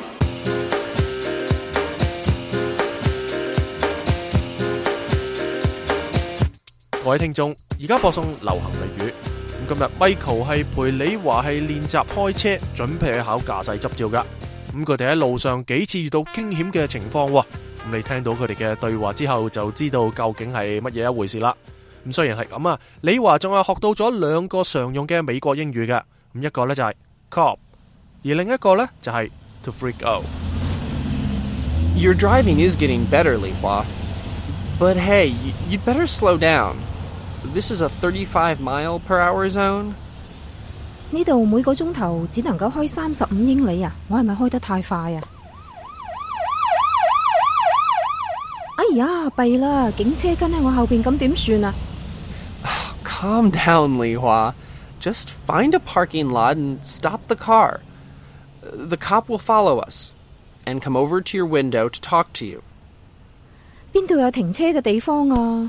各位聽眾，而家播送流行美語。咁今日 Michael 係陪李華係練習開車，準備去考駕駛執照噶。咁佢哋喺路上幾次遇到驚險嘅情況，咁你聽到佢哋嘅對話之後，就知道究竟係乜嘢一回事啦。咁雖然係咁啊，李華仲係學到咗兩個常用嘅美國英語嘅，咁一個呢就係 cop， 而另一個呢就係 to freak out。 Your driving is getting better, Li Hua. But hey, you'd better slow down. This is a thirty-five mile per hour zone. 呢度每個鐘頭只能夠開三十五英里啊！我係咪開得太快啊？哎呀，弊啦！警車跟喺我後邊，咁點算啊？ Calm down, Li Hua. Just find a parking lot and stop the car. The cop will follow us and come over to your window to talk to you. 邊度有停車嘅地方啊？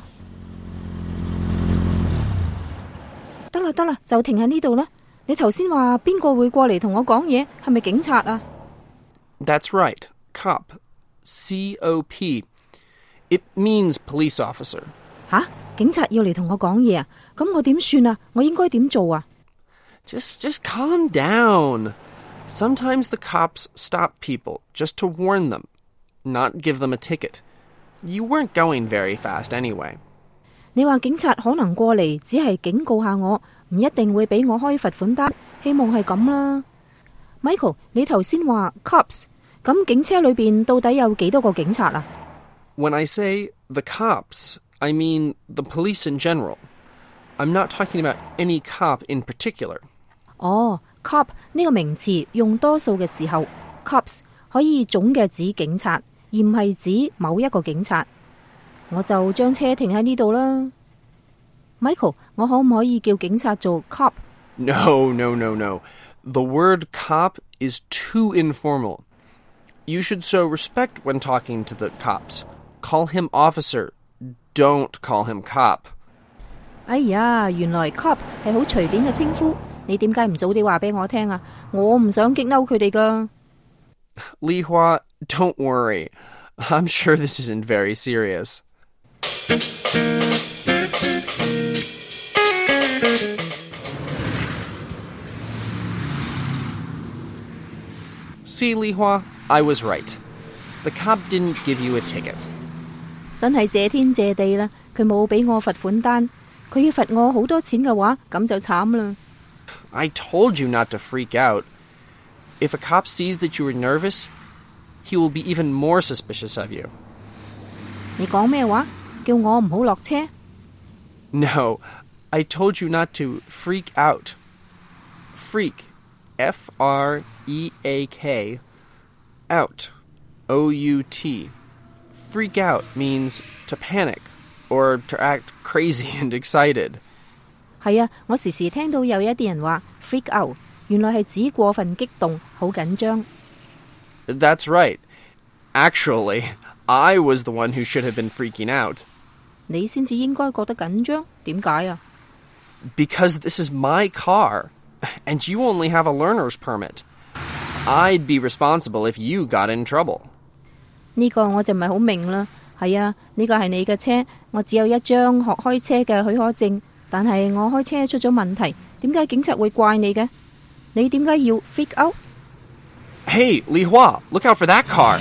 得啦得啦，就停喺呢度啦。你頭先話邊個會過嚟同我講嘢？係咪警察啊？ That's right. Cop. C O P. It means police officer. 吓？警察要嚟同我講嘢啊？咁我點算啊？我應該點做啊？ Just, just calm down. Sometimes the cops stop people just to warn them, not give them a ticket. You weren't going very fast anyway. 你話警察可能過嚟只係警告下我，唔一定會俾我開罰款單，希望係咁啦。Michael， 你頭先話 cops， 咁警車裏邊到底有幾多個警察啊？ When I say the cops, I mean the police in general. I'm not talking about any cop in particular. 哦 ，cop 呢個名詞用多數嘅時候 ，cops 可以總嘅指警察，而唔係指某一個警察。我就將車停喺呢度啦。Michael， 我可唔可以叫警察做 cop？ No, no, no, no. The word cop is too informal. You should show respect when talking to the cops. Call him officer. Don't call him cop. 哎呀，原來 cop 係好隨便嘅稱呼，你點解唔早啲話俾我聽啊？我唔想激嬲佢哋噶。 Li Hua, don't worry. I'm sure this isn't very serious. See, Li Hua, I was right. The cop didn't give you a ticket. 真係謝天謝地啦，佢冇俾我罰款單，佢要罰我好多錢嘅話，咁就慘啦。 I told you not to freak out. If a cop sees that you were nervous, he will be even more suspicious of you. 你講咩話？叫我唔好落車？ No, I told you not to freak out. Freak, F R E A K, out, O U T. Freak out means to panic or to act crazy and excited. 係啊，我時時聽到有一啲人話 freak out， 原來係指過分激動，好緊張。 That's right. Actually, I was the one who should have been freaking out. 你先至應該覺得緊張，點解啊？ Because this is my car, and you only have a learner's permit. I'd be responsible if you got in trouble. 呢個我就唔係好明啦。係啊，呢個係你嘅車，我只有一張學開車嘅許可證，但係我開車出咗問題，點解警察會怪你嘅？你點解要 freak out？ Hey, Li Hua, look out for that car.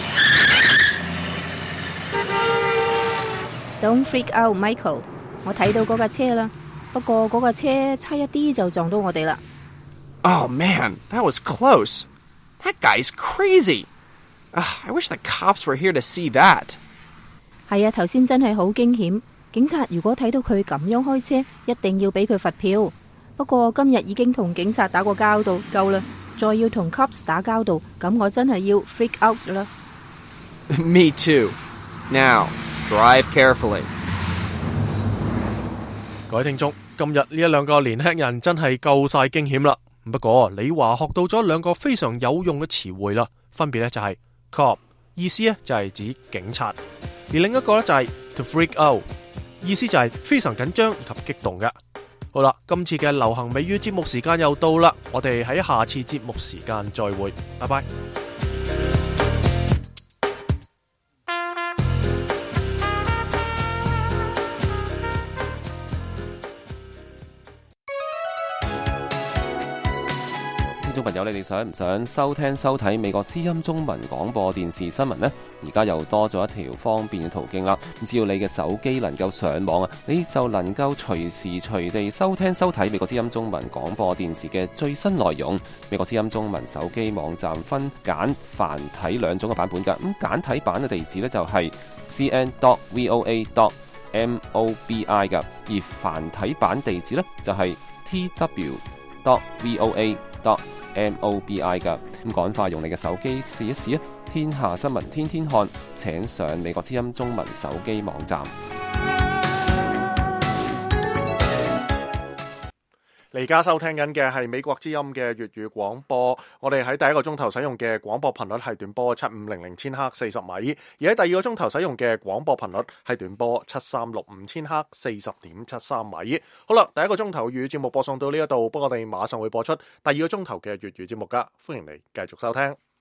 Don't freak out, Michael. 我睇到嗰架車啦，不過嗰架車差一啲就撞到我哋啦。 Oh man, that was close. That guy's crazy. Uh, I wish the cops were here to see that. 係啊，頭先真係好驚險。警察如果睇到佢咁樣開車，一定要俾佢罰票。不過今日已經同警察打過交道，夠啦，再要同 cops 打交道，咁我真係要 freak out 啦。 Me too. Now, drive carefully. 各位聽眾，今日呢一兩個年輕人真係夠晒驚險啦。不過李華學到咗兩個非常有用嘅詞彙啦，分別咧就係 cop， 意思咧就係指警察，而另一個咧就係 to freak out， 意思就係非常緊張以及激動嘅。好啦，今次嘅流行美語節目時間又到啦，我哋喺下次節目時間再會，拜拜。 聽眾朋友，你哋想唔想收聽收睇美國之音中文廣播電視新聞呢？而家又多咗一條方便嘅途徑啦！只要你嘅手機能夠上網啊，你就能夠隨時隨地收聽收睇美國之音中文廣播電視嘅最新內容。美國之音中文手機網站分簡繁體兩種嘅版本㗎。咁簡體版嘅地址呢，就係 c n dot voa dot mobi 㗎，而繁體版地址呢，就係 t w dot voa dot M O B I 㗎。咁趕快用你嘅手機試一試啊！天下新聞天天看，請上美國之音中文手機網站。 你而家收聽緊嘅係美國之音嘅粵語廣播，我哋喺第一個鐘頭使用嘅廣播頻率係短波七五零零千赫四十米，而喺第二個鐘頭使用嘅廣播頻率係短波七三六五千赫四十點七三米。好啦，第一個鐘頭粵語節目播送到呢一度，不過我哋馬上會播出第二個鐘頭嘅粵語節目噶，歡迎你繼續收聽。